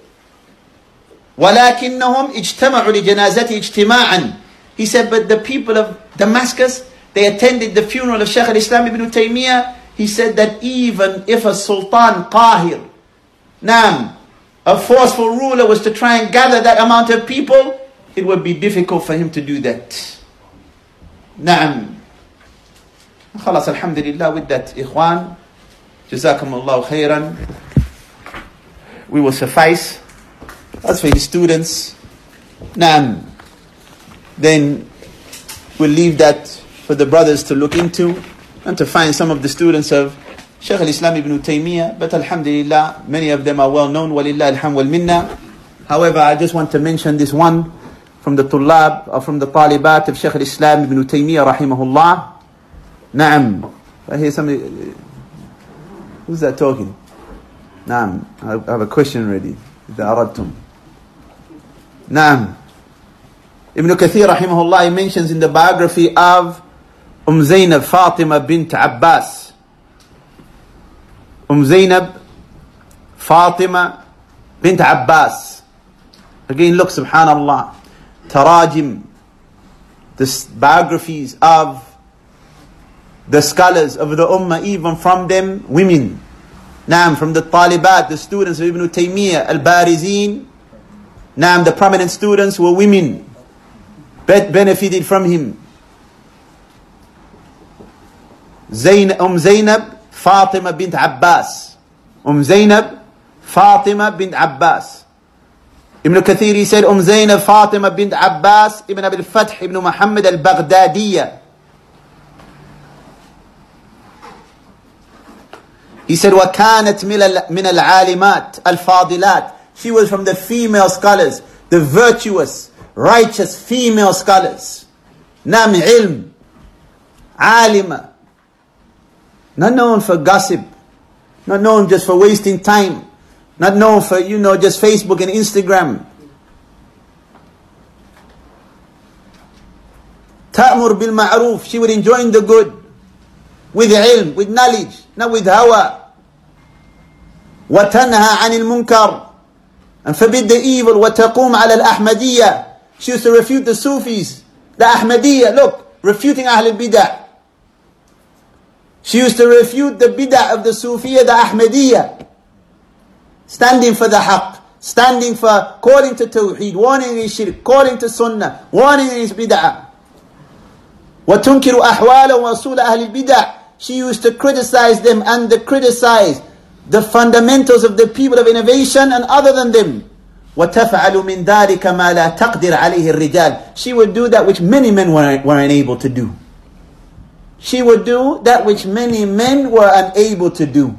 ولكنهم اجتمعوا لجنازته اجتماعا. He said, but the people of Damascus, they attended the funeral of Shaykh al-Islam ibn Taymiyyah. He said that even if a sultan qahir, Naam, a forceful ruler, was to try and gather that amount of people, it would be difficult for him to do that. Naam. Khalas, alhamdulillah, with that, ikhwan, jazakumullahu khairan. We will suffice. As for his students, Naam, then we'll leave that for the brothers to look into and to find some of the students of Shaykh al-Islam ibn Taymiyyah. But alhamdulillah, many of them are well known. Walillah alhamd wal minna. However, I just want to mention this one from the Tullab, or from the Talibat of Shaykh al-Islam ibn Taymiyyah rahimahullah. Naam. I hear somebody. Who's that talking? Naam. I have a question ready. إذا أردتم. Naam. Ibn Kathir rahimahullah, he mentions in the biography of Umm Zainab Fatima bint Abbas. Umm Zainab Fatima bint Abbas. Again, look, subhanallah, tarajim, the biographies of the scholars of the ummah, even from them women. Naam, from the talibat, the students of Ibn Taymiyyah, al-Barizin. Naam, the prominent students were women, benefited from him. Zayn, Umm Zainab Fatima bint Abbas. Umm Zainab Fatima bint Abbas. Ibn Kathir, he said, Umm Zainab Fatima bint Abbas ibn Abil Fath ibn Muhammad al-Baghdadiyya. He said, وَكَانَتْ مِنَ الْعَالِمَاتِ الْفَاضِلَاتِ. She was from the female scholars, the virtuous, righteous female scholars. Nam ilm, alima. Not known for gossip. Not known just for wasting time. Not known for, you know, just Facebook and Instagram. Ta'mur bil ma'roof. She would enjoin the good. With ilm, with knowledge, not with hawa. وَتَنْهَا عَنِ الْمُنْكَرِ. And forbid the evil. وَتَقُومْ عَلَى الْأَحْمَدِيَّةِ. She used to refute the Sufis. The Ahmadiyya, look, refuting Ahl al-Bid'ah. She used to refute the bid'ah of the Sufiyya, the Ahmadiyya. Standing for the haqq, standing for calling to tawheed, warning against shirk, calling to sunnah, warning against bid'ah. وَتُنْكِرُ أَحْوَالَ وَأُصُولَ أَهْلِ الْبِدْعِ. She used to criticize them and to criticize the fundamentals of the people of innovation and other than them. وَتَفْعَلُ مِنْ ذَلِكَ مَا لَا تَقْدِرْ عَلَيْهِ الرِّجَالِ. She would do that which many men were, were unable to do. She would do that which many men were unable to do.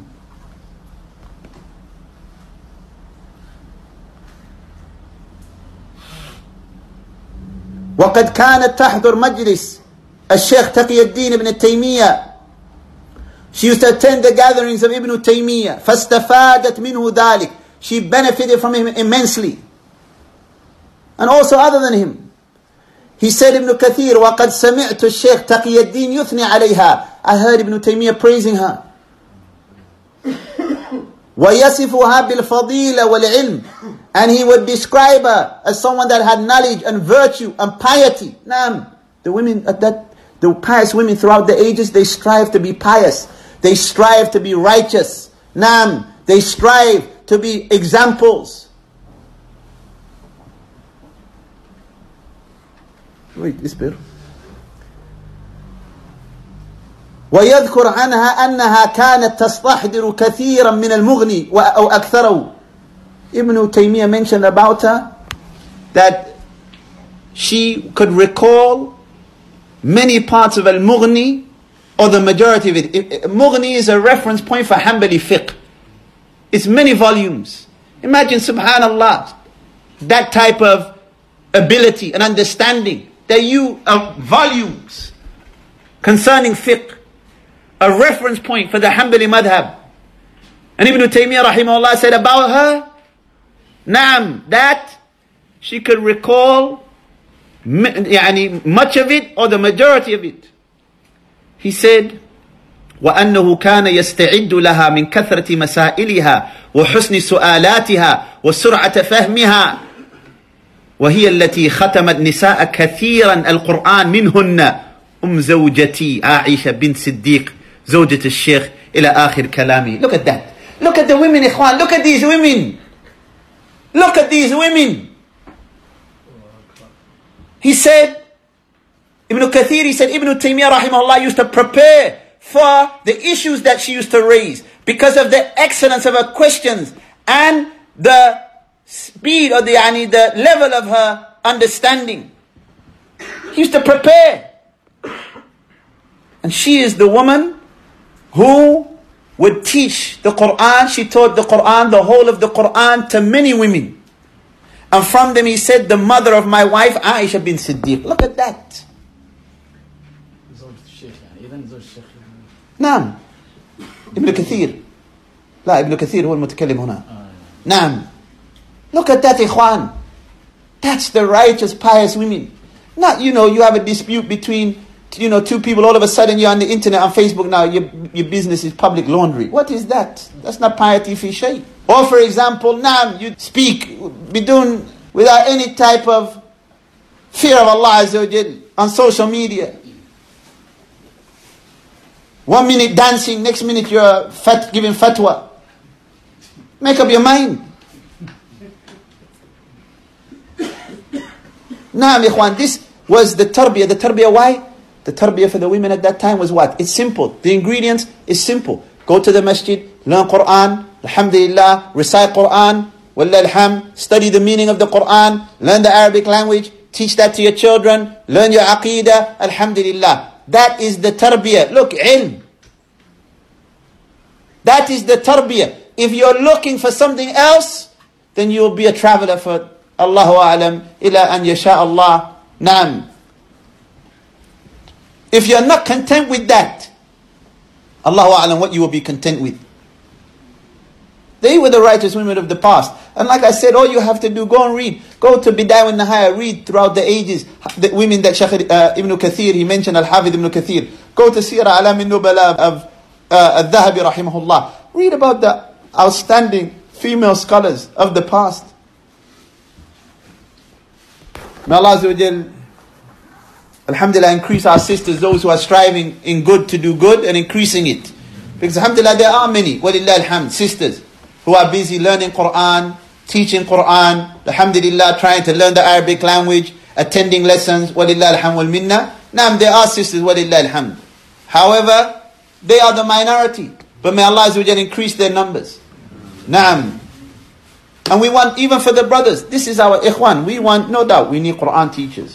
وَقَدْ كَانَتْ تَحْضُرْ مَجْلِسِ الشيخ تقي الدين ibn Taymiyyah. She used to attend the gatherings of Ibn Taymiyyah. فَاسْتَفَادَتْ مِنْهُ ذَلِكَ. She benefited from him immensely. and also other than him. He said, Ibn Kathir, وَقَدْ سَمِعْتُ الشيخ تقي الدين يثني عليها. I heard Ibn Taymiyyah praising her. وَيَصِفُهَا بِالْفَضِيلَةِ وَالْعِلْمِ. And he would describe her as someone that had knowledge and virtue and piety. Naam. The women at that, the pious women throughout the ages, they strive to be pious. They strive to be righteous. Naam. They strive to be examples. Wait, this bit. ويذكر عنها أنها كانت تستحضر كثيرا من المغني أو أكثره. Ibn Taymiyyah mentioned about her that she could recall many parts of Al-Mughni or the majority of it. Mughni is a reference point for Hanbali fiqh. It's many volumes. Imagine, subhanallah, that type of ability and understanding that you are volumes concerning fiqh. A reference point for the Hanbali madhab. And Ibn Taymiyyah rahimahullah said about her, Naam, that she could recall يعني, much of it or the majority of it. He said, وأنه كان يستعد لها من كثرة مسائلها وحسن سؤالاتها وسرعة فهمها وهي التي ختمت نساء كثيرا القرآن منهن أم زوجتي عائشة بنت صديق زوجة الشيخ إلى آخر كلامي. Look at that. Look at the women, ikhwan. Look at these women. Look at these women. He said, Ibn Kathir, he said, Ibn Taymiyyah rahimahullah used to prepare for the issues that she used to raise because of the excellence of her questions and the speed or the, yani, the level of her understanding. He used to prepare. And she is the woman who would teach the Quran. She taught the Quran, the whole of the Quran, to many women. And from them he said, the mother of my wife, Aisha bin Siddiq. Look at that. نعم. Ibn Kathir. لا, Ibn Kathir هو المتكلم هنا. نعم. Look at that, ikhwan. That's the righteous, pious women. Not, you know, you have a dispute between, you know, two people, all of a sudden you're on the internet, on Facebook now, your, your business is public laundry. What is that? That's not piety fi shay. Or for example, now you speak bidun, without any type of fear of Allah Azza wa Jal on social media. One minute dancing, next minute you're fat, giving fatwa. Make up your mind. Naam, ikhwan, this was the tarbiyah. The tarbiyah, why? The tarbiyah for the women at that time was what? It's simple. The ingredients is simple. Go to the masjid, learn Quran, alhamdulillah, recite Quran, wallah alhamd, study the meaning of the Quran, learn the Arabic language, teach that to your children, learn your aqeedah, alhamdulillah. That is the tarbiyah. Look, ilm. That is the tarbiyah. If you're looking for something else, then you'll be a traveler for Allahu a'lam, ila an yasha Allah. Naam. If you're not content with that, Allahu a'lam what you will be content with. They were the righteous women of the past. And like I said, all you have to do, go and read. Go to Bidayah wa Nihaya, read throughout the ages. The women that Shaykh uh, Ibn Kathir, he mentioned Al-Hafidh Ibn Kathir. Go to Sirah Alam al-Nubala of uh, Al-Dhahabi rahimahullah. Read about the outstanding female scholars of the past. May Allah Azza wa Jal, alhamdulillah, increase our sisters, those who are striving in good to do good and increasing it. Because alhamdulillah, there are many, walillah alhamd, sisters who are busy learning Quran, teaching Quran, alhamdulillah, trying to learn the Arabic language, attending lessons, walillah alhamd wal minna. Naam, there are sisters, walillah alhamd. However, they are the minority. But may Allah Azza wa Jal increase their numbers. Naam. And we want, even for the brothers, this is our ikhwan. We want, no doubt, we need Quran teachers.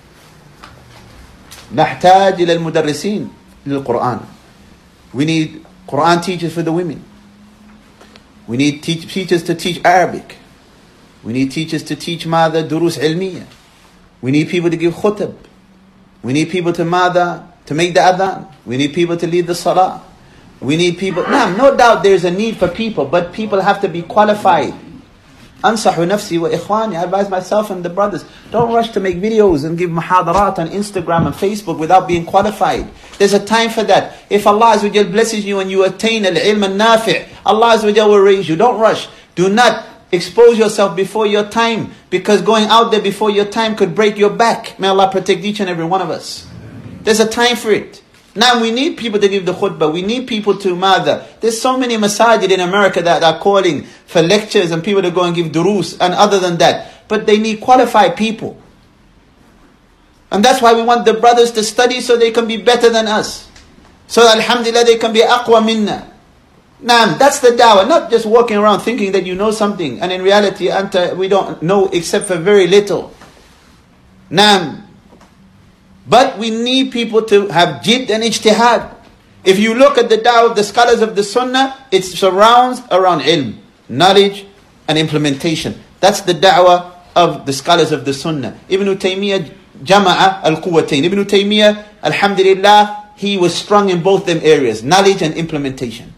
نحتاج إلى المدرسين للقرآن. We need Quran teachers for the women. We need teach, teachers to teach Arabic. We need teachers to teach mother durus ilmiya. We need people to give khutab. We need people to mother, to make the adhan. We need people to lead the salah. We need people. No, no doubt there's a need for people, but people have to be qualified. Ansahu nafsi wa ikhwani, I advise myself and the brothers, don't rush to make videos and give muhadarat on Instagram and Facebook without being qualified. There's a time for that. If Allah Azza wa Jal blesses you and you attain al-ilm al-nafi', Allah Azza wa Jal will raise you. Don't rush. Do not expose yourself before your time, because going out there before your time could break your back. May Allah protect each and every one of us. There's a time for it. Now we need people to give the khutbah. We need people to mother. There's so many masajid in America that are calling for lectures and people to go and give durus and other than that. But they need qualified people. And that's why we want the brothers to study so they can be better than us. So alhamdulillah they can be aqwa minna. Naam, that's the da'wah. Not just walking around thinking that you know something. And in reality, anta, we don't know except for very little. Naam. But we need people to have jid and ijtihad. If you look at the da'wah of the scholars of the sunnah, it surrounds around ilm, knowledge and implementation. That's the da'wah of the scholars of the sunnah. Ibn Taymiyyah jama'a al-quwwatayn. Ibn Taymiyyah, alhamdulillah, he was strong in both them areas, knowledge and implementation.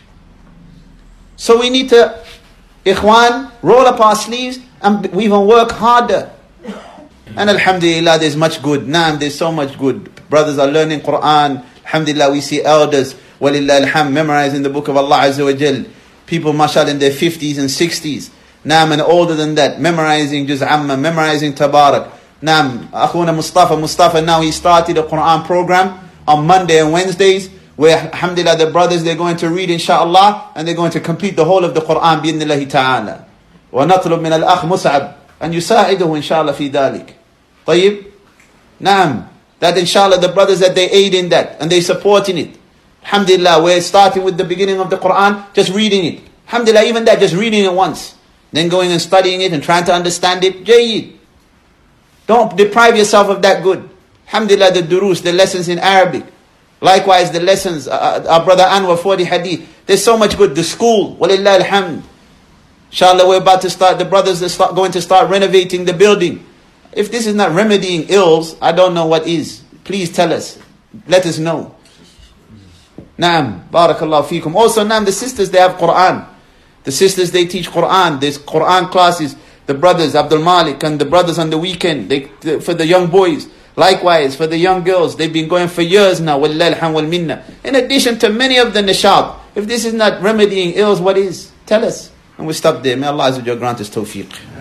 So we need to, ikhwan, roll up our sleeves and we even work harder. And alhamdulillah, there's much good. Naam, there's so much good. Brothers are learning Quran. Alhamdulillah, we see elders, walillah alham, memorizing the book of Allah Azza wa Jal. People, mashallah, in their fifties and sixties. Naam, and older than that, memorizing Juz Amma, memorizing Tabarak. Naam, Akhuna Mustafa, Mustafa, now he started a Quran program on Monday and Wednesdays, where alhamdulillah, the brothers, they're going to read inshaAllah, and they're going to complete the whole of the Quran bi'idhnillahi ta'ala. وَنَطْلُبْ مِنَ الْأَخْ مُسْعَبْ أن يساعده إن شاء الله في ذلك. طيب, نعم, that inshallah the brothers that they aid in that and they supporting it. Alhamdulillah, we're starting with the beginning of the Quran, just reading it. Alhamdulillah, even that, just reading it once, then going and studying it and trying to understand it. Jayyid. Don't deprive yourself of that good. Alhamdulillah, the durus, the lessons in Arabic. Likewise, the lessons, uh, our brother Anwar forty hadith. There's so much good. The school, walillah alhamd. Inshallah, we're about to start, the brothers are start, going to start renovating the building. If this is not remedying ills, I don't know what is. Please tell us. Let us know. Naam, barakallahu feekum. Also, naam, the sisters, they have Quran. The sisters, they teach Quran. There's Quran classes. The brothers, Abdul Malik, and the brothers on the weekend, they, for the young boys. Likewise, for the young girls, they've been going for years now. Wallahi alhamd wal minna. In addition to many of the nishat. If this is not remedying ills, what is? Tell us. And we stop there. May Allah Azza wa Jalla grant us tawfiq.